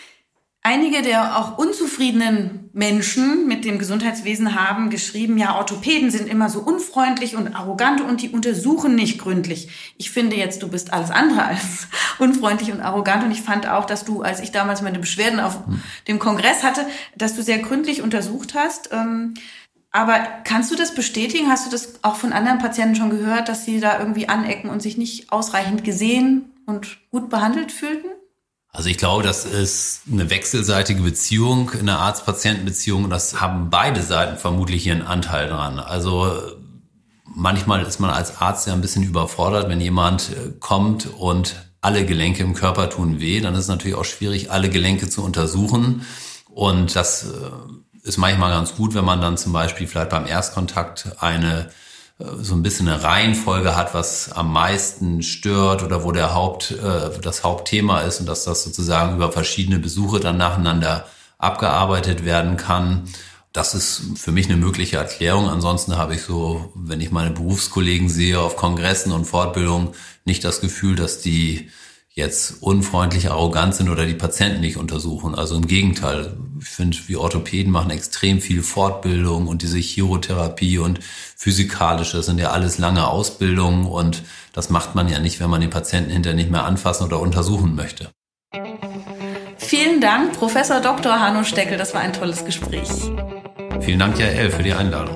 C: Einige der auch unzufriedenen Menschen mit dem Gesundheitswesen haben geschrieben, ja, Orthopäden sind immer so unfreundlich und arrogant und die untersuchen nicht gründlich. Ich finde jetzt, du bist alles andere als unfreundlich und arrogant und ich fand auch, dass du, als ich damals meine Beschwerden auf dem Kongress hatte, dass du sehr gründlich untersucht hast. Aber kannst du das bestätigen? Hast du das auch von anderen Patienten schon gehört, dass sie da irgendwie anecken und sich nicht ausreichend gesehen und gut behandelt fühlten?
B: Also ich glaube, das ist eine wechselseitige Beziehung, eine Arzt-Patienten-Beziehung und das haben beide Seiten vermutlich ihren Anteil dran. Also manchmal ist man als Arzt ja ein bisschen überfordert, wenn jemand kommt und alle Gelenke im Körper tun weh, dann ist es natürlich auch schwierig, alle Gelenke zu untersuchen und das ist manchmal ganz gut, wenn man dann zum Beispiel vielleicht beim Erstkontakt eine so ein bisschen eine Reihenfolge hat, was am meisten stört oder wo der Haupt, äh, das Hauptthema ist und dass das sozusagen über verschiedene Besuche dann nacheinander abgearbeitet werden kann. Das ist für mich eine mögliche Erklärung. Ansonsten habe ich so, wenn ich meine Berufskollegen sehe auf Kongressen und Fortbildungen, nicht das Gefühl, dass die jetzt unfreundlich, arrogant sind oder die Patienten nicht untersuchen. Also im Gegenteil. Ich finde, wir Orthopäden machen extrem viel Fortbildung und diese Chirotherapie und physikalische, das sind ja alles lange Ausbildungen und das macht man ja nicht, wenn man den Patienten hinterher nicht mehr anfassen oder untersuchen möchte.
C: Vielen Dank, Professor Doktor Hanno Steckel. Das war ein tolles Gespräch.
B: Vielen Dank, Jael, für die Einladung.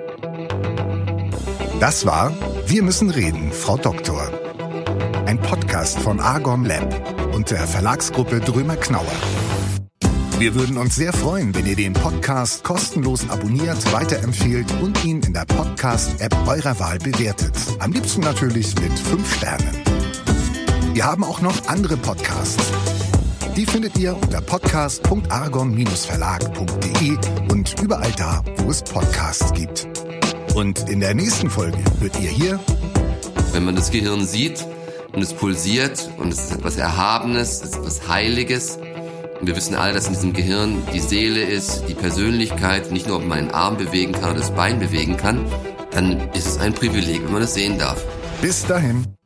A: Das war Wir müssen reden, Frau Doktor. Ein Podcast von Argon Lab und der Verlagsgruppe Drömer-Knauer. Wir würden uns sehr freuen, wenn ihr den Podcast kostenlos abonniert, weiterempfehlt und ihn in der Podcast-App eurer Wahl bewertet. Am liebsten natürlich mit fünf Sternen. Wir haben auch noch andere Podcasts. Die findet ihr unter podcast punkt argon verlag punkt de und überall da, wo es Podcasts gibt. Und in der nächsten Folge hört ihr hier...
D: Wenn man das Gehirn sieht und es pulsiert und es ist etwas Erhabenes, es ist etwas Heiliges. Und wir wissen alle, dass in diesem Gehirn die Seele ist, die Persönlichkeit, nicht nur, ob man einen Arm bewegen kann oder das Bein bewegen kann, dann ist es ein Privileg, wenn man das sehen darf.
A: Bis dahin.